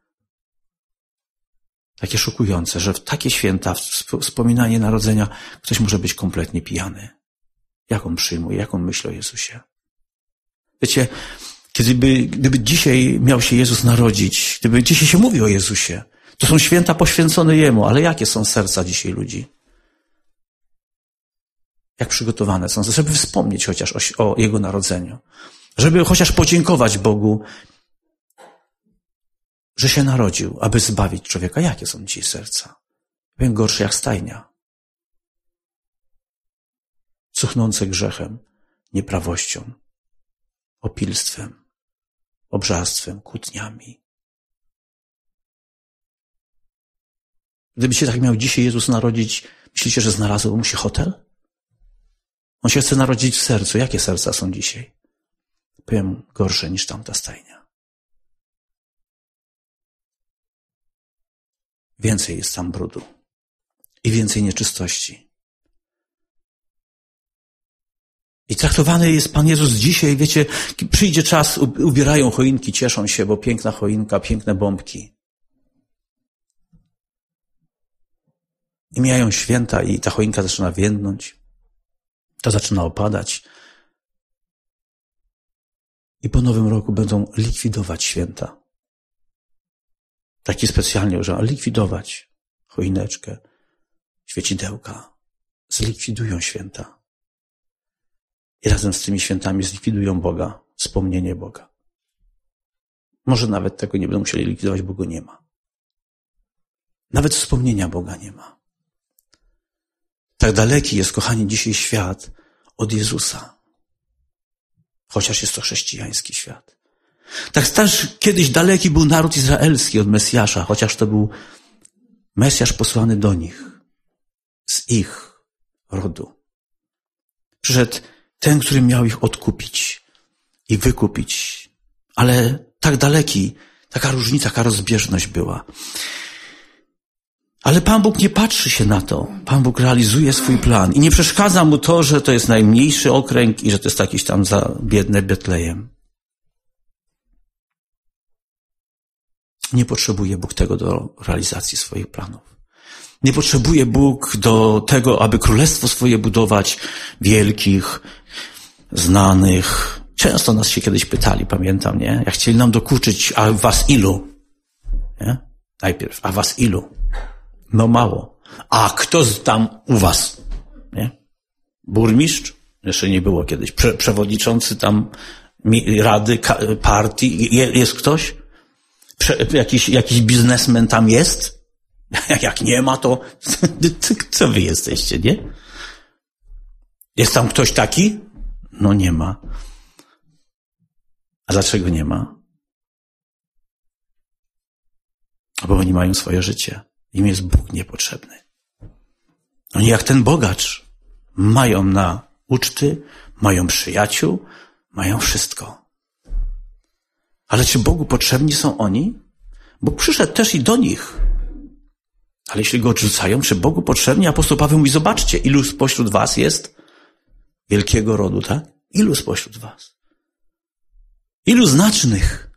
Takie szokujące, że w takie święta, wspominanie narodzenia, ktoś może być kompletnie pijany. Jak on przyjmuje, jak on myśli o Jezusie. Wiecie, gdyby, gdyby dzisiaj miał się Jezus narodzić, gdyby dzisiaj się mówi o Jezusie, to są święta poświęcone Jemu, ale jakie są serca dzisiaj ludzi? Jak przygotowane są, żeby wspomnieć chociaż o, o Jego narodzeniu. Żeby chociaż podziękować Bogu, że się narodził, aby zbawić człowieka. Jakie są dzisiaj serca? Wiem, gorsze jak stajnia. cuchnące grzechem, nieprawością, opilstwem, obżarstwem, kłótniami. Gdyby się tak miał dzisiaj Jezus narodzić, myślicie, że znalazł mu się hotel? On się chce narodzić w sercu. Jakie serca są dzisiaj? Powiem, gorsze niż tamta stajnia. Więcej jest tam brudu i więcej nieczystości. I traktowany jest Pan Jezus dzisiaj, wiecie, przyjdzie czas, ubierają choinki, cieszą się, bo piękna choinka, piękne bombki. I mijają święta i ta choinka zaczyna więdnąć. To zaczyna opadać. I po Nowym Roku będą likwidować święta. Taki specjalnie, że likwidować choineczkę, świecidełka. Zlikwidują święta. I razem z tymi świętami zlikwidują Boga, wspomnienie Boga. Może nawet tego nie będą musieli likwidować, bo go nie ma. Nawet wspomnienia Boga nie ma. Tak daleki jest, kochani, dzisiaj świat od Jezusa. Chociaż jest to chrześcijański świat. Tak też kiedyś daleki był naród izraelski od Mesjasza, chociaż to był Mesjasz posłany do nich, z ich rodu. Przyszedł ten, który miał ich odkupić i wykupić. Ale tak daleki, taka różnica, taka rozbieżność była. Ale Pan Bóg nie patrzy się na to. Pan Bóg realizuje swój plan. I nie przeszkadza mu to, że to jest najmniejszy okręg i że to jest jakiś tam za biedny Betlejem. Nie potrzebuje Bóg tego do realizacji swoich planów. Nie potrzebuje Bóg do tego, aby królestwo swoje budować wielkich, znanych. Często nas się kiedyś pytali, pamiętam, nie? Jak chcieli nam dokuczyć, a was ilu? Nie? Najpierw, a was ilu? No mało. A kto tam u was? Nie? Burmistrz? Jeszcze nie było kiedyś. Prze- przewodniczący tam rady, ka- partii? Je- jest ktoś? Prze- jakiś, jakiś biznesmen tam jest? Jak nie ma, to co wy jesteście, nie? Jest tam ktoś taki? No nie ma. A dlaczego nie ma? Bo oni mają swoje życie. Im jest Bóg niepotrzebny. Oni jak ten bogacz mają na uczty, mają przyjaciół, mają wszystko. Ale czy Bogu potrzebni są oni? Bóg przyszedł też i do nich. Ale jeśli go odrzucają, czy Bogu potrzebni? Apostoł Paweł mówi, zobaczcie, ilu spośród was jest wielkiego rodu, tak? Ilu spośród was? Ilu znacznych?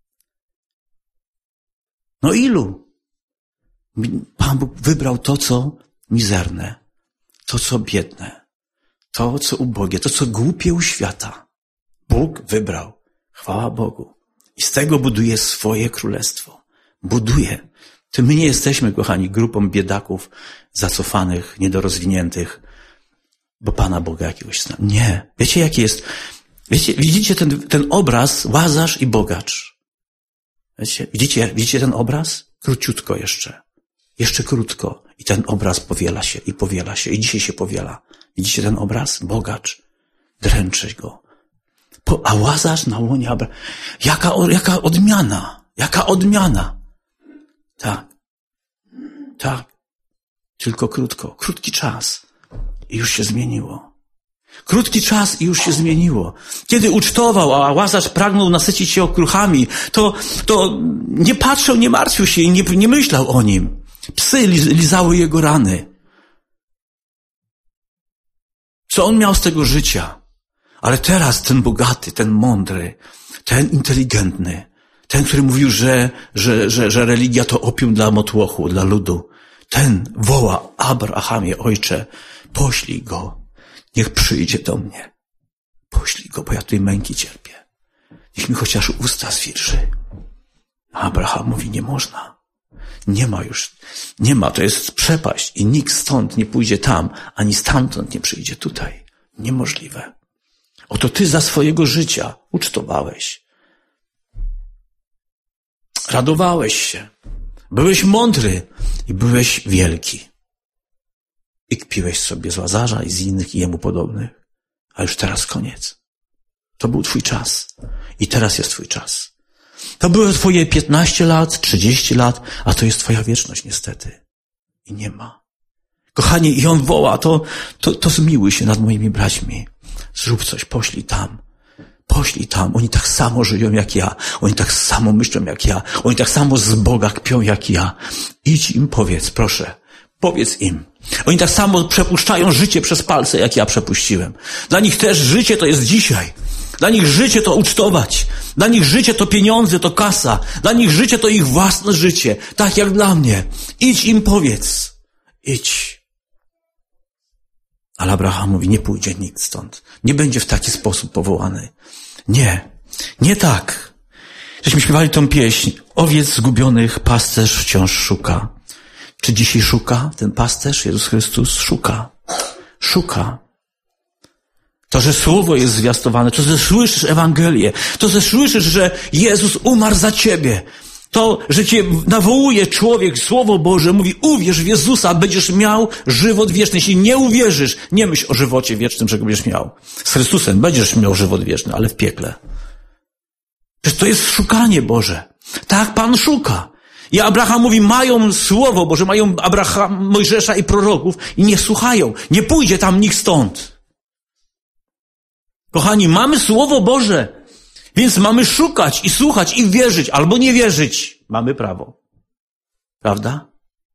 No ilu? Pan Bóg wybrał to, co mizerne, to, co biedne, to, co ubogie, to, co głupie u świata. Bóg wybrał. Chwała Bogu. I z tego buduje swoje królestwo. Buduje. Ty my nie jesteśmy, kochani, grupą biedaków, zacofanych, niedorozwiniętych, bo Pana Boga jakiegoś zna. Nie. Wiecie, jaki jest? Wiecie, widzicie ten, ten obraz, Łazarz i bogacz. Wiecie, widzicie, widzicie ten obraz? Króciutko jeszcze. Jeszcze krótko. I ten obraz powiela się i powiela się. I dzisiaj się powiela. Widzicie ten obraz? Bogacz. Dręczy go. Po, a Łazarz na łonie Abra... Jaka, jaka odmiana. Jaka odmiana. Tak. Tak. Tylko krótko. Krótki czas. I już się zmieniło. Krótki czas i już się zmieniło. Kiedy ucztował, a Łazarz pragnął nasycić się okruchami, to, to nie patrzył, nie martwił się i nie, nie myślał o nim. Psy lizały jego rany. Co on miał z tego życia? Ale teraz ten bogaty, ten mądry, ten inteligentny, ten, który mówił, że, że, że, że religia to opium dla motłochu, dla ludu, ten woła, Abrahamie, ojcze, poślij go, niech przyjdzie do mnie. Poślij go, bo ja tutaj męki cierpię. Niech mi chociaż usta zwilży. A Abraham mówi, nie można. Nie ma już, nie ma, to jest przepaść i nikt stąd nie pójdzie tam, ani stamtąd nie przyjdzie tutaj. Niemożliwe. Oto ty za swojego życia ucztowałeś. Radowałeś się. Byłeś mądry i byłeś wielki. I kpiłeś sobie z Łazarza i z innych i jemu podobnych. A już teraz koniec. To był twój czas. I teraz jest twój czas. To było twoje piętnaście lat, trzydzieści lat, a to jest twoja wieczność niestety. I nie ma. Kochani, i on woła, to, to, to zmiłuj się nad moimi braćmi. Zrób coś, poślij tam. Poślij tam. Oni tak samo żyją jak ja. Oni tak samo myślą jak ja. Oni tak samo z Boga kpią jak ja. Idź im powiedz, proszę. Powiedz im. Oni tak samo przepuszczają życie przez palce, jak ja przepuściłem. Dla nich też życie to jest dzisiaj. Dla nich życie to ucztować. Dla nich życie to pieniądze, to kasa. Dla nich życie to ich własne życie. Tak jak dla mnie. Idź im powiedz. Idź. Ale Abraham mówi, nie pójdzie nikt stąd. Nie będzie w taki sposób powołany. Nie. Nie tak. Żeśmy śpiewali tą pieśń. Owiec zgubionych pasterz wciąż szuka. Czy dzisiaj szuka ten pasterz? Jezus Chrystus szuka. Szuka. To, że Słowo jest zwiastowane, to, że słyszysz Ewangelię, to, że słyszysz, że Jezus umarł za ciebie, to, że cię nawołuje człowiek, Słowo Boże, mówi, uwierz w Jezusa, będziesz miał żywot wieczny. Jeśli nie uwierzysz, nie myśl o żywocie wiecznym, że go będziesz miał. Z Chrystusem będziesz miał żywot wieczny, ale w piekle. Przecież to jest szukanie Boże. Tak Pan szuka. I Abraham mówi, mają Słowo Boże, mają Abraham, Mojżesza i proroków i nie słuchają. Nie pójdzie tam nikt stąd. Kochani, mamy Słowo Boże, więc mamy szukać i słuchać i wierzyć, albo nie wierzyć. Mamy prawo. Prawda?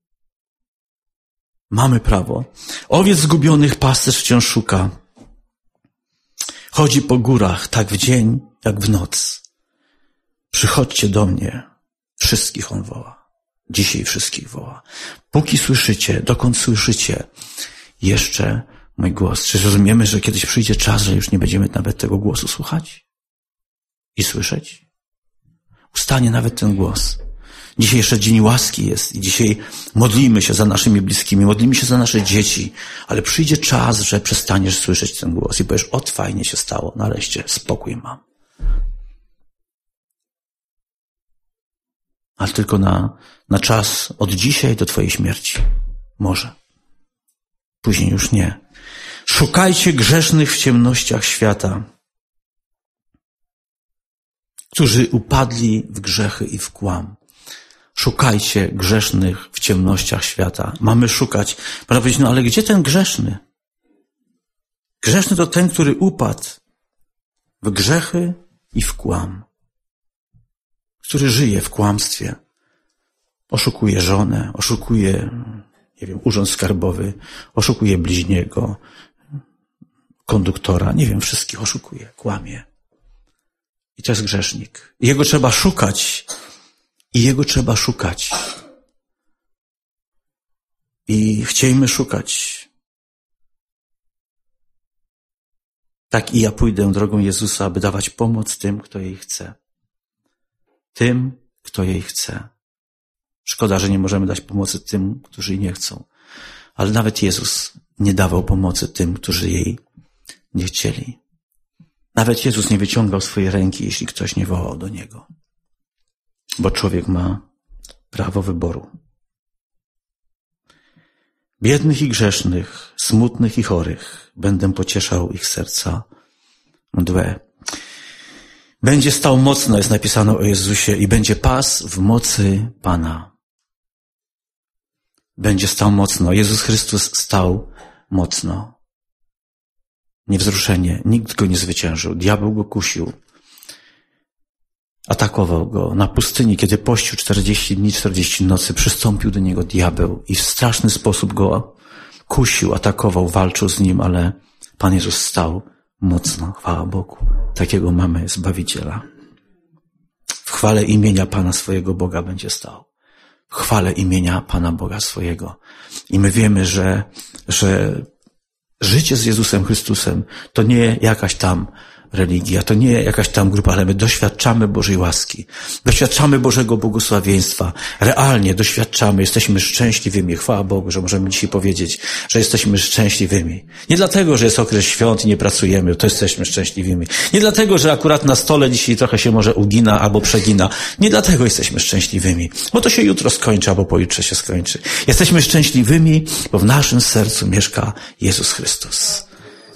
Mamy prawo. Owiec zgubionych pasterz wciąż szuka. Chodzi po górach, tak w dzień, jak w noc. Przychodźcie do mnie. Wszystkich on woła. Dzisiaj wszystkich woła. Póki słyszycie, dokąd słyszycie jeszcze mój głos. Czy rozumiemy, że kiedyś przyjdzie czas, że już nie będziemy nawet tego głosu słuchać i słyszeć? Ustanie nawet ten głos. Dzisiaj jeszcze dzień łaski jest i dzisiaj modlimy się za naszymi bliskimi, modlimy się za nasze dzieci, ale przyjdzie czas, że przestaniesz słyszeć ten głos i powiesz, ot, fajnie się stało, nareszcie spokój mam. Ale tylko na, na czas od dzisiaj do twojej śmierci. Może. Później już nie. Szukajcie grzesznych w ciemnościach świata, którzy upadli w grzechy i w kłam. Szukajcie grzesznych w ciemnościach świata. Mamy szukać. Można powiedzieć, no ale gdzie ten grzeszny? Grzeszny to ten, który upadł w grzechy i w kłam. Który żyje w kłamstwie. Oszukuje żonę, oszukuje, nie wiem, urząd skarbowy, oszukuje bliźniego, konduktora, nie wiem, wszystkich oszukuje, kłamie. I to jest grzesznik. I jego trzeba szukać. I jego trzeba szukać. I chciejmy szukać. Tak i ja pójdę drogą Jezusa, aby dawać pomoc tym, kto jej chce. Tym, kto jej chce. Szkoda, że nie możemy dać pomocy tym, którzy jej nie chcą. Ale nawet Jezus nie dawał pomocy tym, którzy jej nie chcieli. Nawet Jezus nie wyciągał swojej ręki, jeśli ktoś nie wołał do Niego. Bo człowiek ma prawo wyboru. Biednych i grzesznych, smutnych i chorych, będę pocieszał ich serca mdłe. Będzie stał mocno, jest napisane o Jezusie, i będzie pas w mocy Pana. Będzie stał mocno. Jezus Chrystus stał mocno. Niewzruszenie. Nikt go nie zwyciężył. Diabeł go kusił. Atakował go na pustyni, kiedy pościł czterdzieści dni, czterdzieści nocy. Przystąpił do niego diabeł i w straszny sposób go kusił, atakował, walczył z nim, ale Pan Jezus stał mocno. Chwała Bogu. Takiego mamy Zbawiciela. W chwale imienia Pana swojego Boga będzie stał. W chwale imienia Pana Boga swojego. I my wiemy, że, że życie z Jezusem Chrystusem to nie jakaś tam religia, to nie jakaś tam grupa, ale my doświadczamy Bożej łaski. Doświadczamy Bożego błogosławieństwa. Realnie doświadczamy, jesteśmy szczęśliwymi. Chwała Bogu, że możemy dzisiaj powiedzieć, że jesteśmy szczęśliwymi. Nie dlatego, że jest okres świąt i nie pracujemy, to jesteśmy szczęśliwymi. Nie dlatego, że akurat na stole dzisiaj trochę się może ugina albo przegina. Nie dlatego jesteśmy szczęśliwymi, bo to się jutro skończy albo pojutrze się skończy. Jesteśmy szczęśliwymi, bo w naszym sercu mieszka Jezus Chrystus.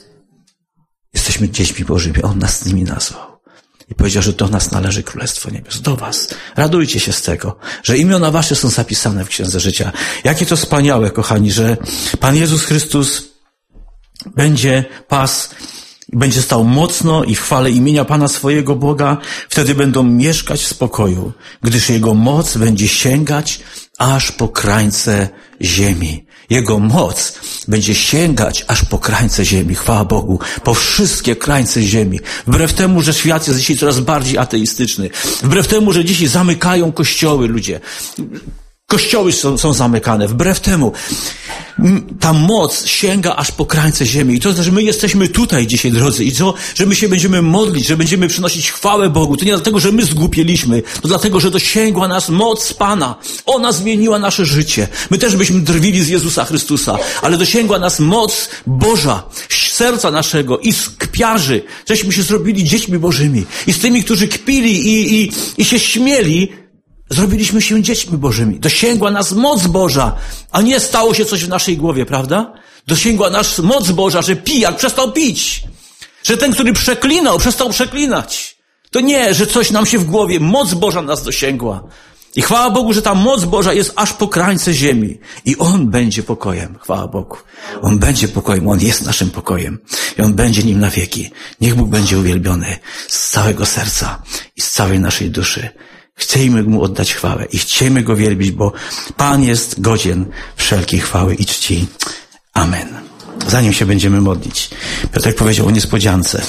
Jesteśmy dziećmi Bożymi. On nas z nimi nazwał. I powiedział, że do nas należy Królestwo Niebios. Do was. Radujcie się z tego, że imiona wasze są zapisane w Księdze Życia. Jakie to wspaniałe, kochani, że Pan Jezus Chrystus będzie pas, będzie stał mocno i w chwale imienia Pana swojego Boga. Wtedy będą mieszkać w spokoju, gdyż Jego moc będzie sięgać aż po krańce ziemi. Jego moc będzie sięgać aż po krańce ziemi, chwała Bogu, po wszystkie krańce ziemi. Wbrew temu, że świat jest dzisiaj coraz bardziej ateistyczny, wbrew temu, że dzisiaj zamykają kościoły ludzie, kościoły są, są zamykane, wbrew temu ta moc sięga aż po krańce ziemi. I to znaczy, że my jesteśmy tutaj dzisiaj, drodzy, i co? Że my się będziemy modlić, że będziemy przynosić chwałę Bogu. To nie dlatego, że my zgłupieliśmy, to dlatego, że dosięgła nas moc Pana. Ona zmieniła nasze życie. My też byśmy drwili z Jezusa Chrystusa, ale dosięgła nas moc Boża, z serca naszego i z kpiarzy, żeśmy się zrobili dziećmi Bożymi. I z tymi, którzy kpili i, i, i się śmieli, zrobiliśmy się dziećmi Bożymi. Dosięgła nas moc Boża, a nie stało się coś w naszej głowie, prawda? Dosięgła nas moc Boża, że pijak przestał pić. Że ten, który przeklinał, przestał przeklinać. To nie, że coś nam się w głowie, moc Boża nas dosięgła. I chwała Bogu, że ta moc Boża jest aż po krańce ziemi. I On będzie pokojem, chwała Bogu. On będzie pokojem, On jest naszym pokojem. I On będzie nim na wieki. Niech Bóg będzie uwielbiony z całego serca i z całej naszej duszy. Chcemy Mu oddać chwałę i chcemy Go wielbić, bo Pan jest godzien wszelkiej chwały i czci. Amen. Zanim się będziemy modlić, Piotrek powiedział o niespodziance.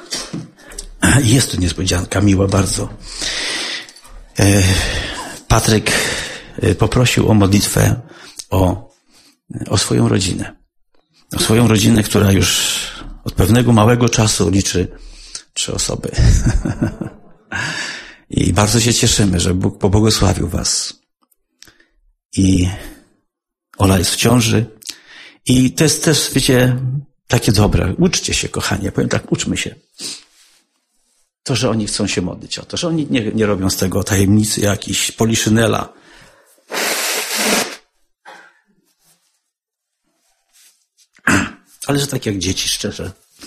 Jest tu niespodzianka, miła bardzo. Patryk poprosił o modlitwę o, o swoją rodzinę. O swoją rodzinę, która już od pewnego małego czasu liczy trzy osoby. I bardzo się cieszymy, że Bóg pobłogosławił was. I Ola jest w ciąży. I to jest też, wiecie, takie dobre. Uczcie się, kochani. Ja powiem tak, uczmy się. To, że oni chcą się modlić o to, że oni nie, nie robią z tego tajemnicy jakiś poliszynela. Ale że tak jak dzieci, szczerze.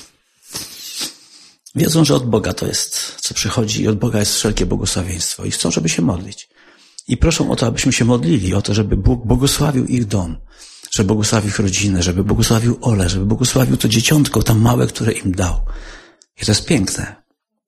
Wiedzą, że od Boga to jest, co przychodzi i od Boga jest wszelkie błogosławieństwo i chcą, żeby się modlić. I proszą o to, abyśmy się modlili, o to, żeby Bóg błogosławił ich dom, żeby błogosławił ich rodzinę, żeby błogosławił Olę, żeby błogosławił to dzieciątko, tam małe, które im dał. I to jest piękne,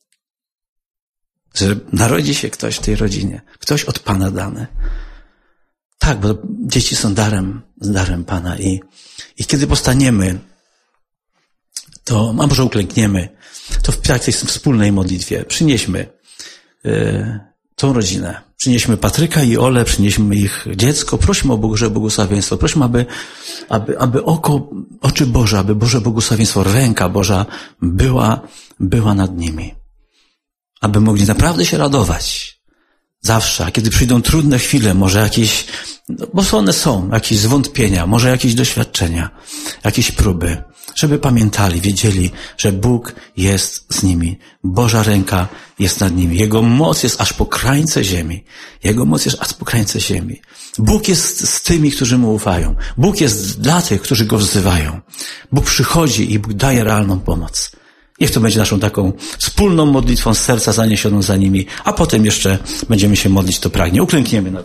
że narodzi się ktoś w tej rodzinie, ktoś od Pana dany. Tak, bo dzieci są darem, darem Pana i, i kiedy postaniemy, to, a może uklękniemy, to w tej wspólnej modlitwie przynieśmy y, tą rodzinę. Przynieśmy Patryka i Olę, przynieśmy ich dziecko, prośmy o Boże błogosławieństwo, prośmy, aby, aby, aby oko, oczy Boże, aby Boże błogosławieństwo, ręka Boża była, była nad nimi. Aby mogli naprawdę się radować. Zawsze, a kiedy przyjdą trudne chwile, może jakieś, no, bo one są, jakieś zwątpienia, może jakieś doświadczenia, jakieś próby, żeby pamiętali, wiedzieli, że Bóg jest z nimi. Boża ręka jest nad nimi. Jego moc jest aż po krańce ziemi. Jego moc jest aż po krańce ziemi. Bóg jest z tymi, którzy Mu ufają. Bóg jest dla tych, którzy Go wzywają. Bóg przychodzi i Bóg daje realną pomoc. Niech to będzie naszą taką wspólną modlitwą z serca zaniesioną za nimi, a potem jeszcze będziemy się modlić, to pragnie. Uklękniemy nad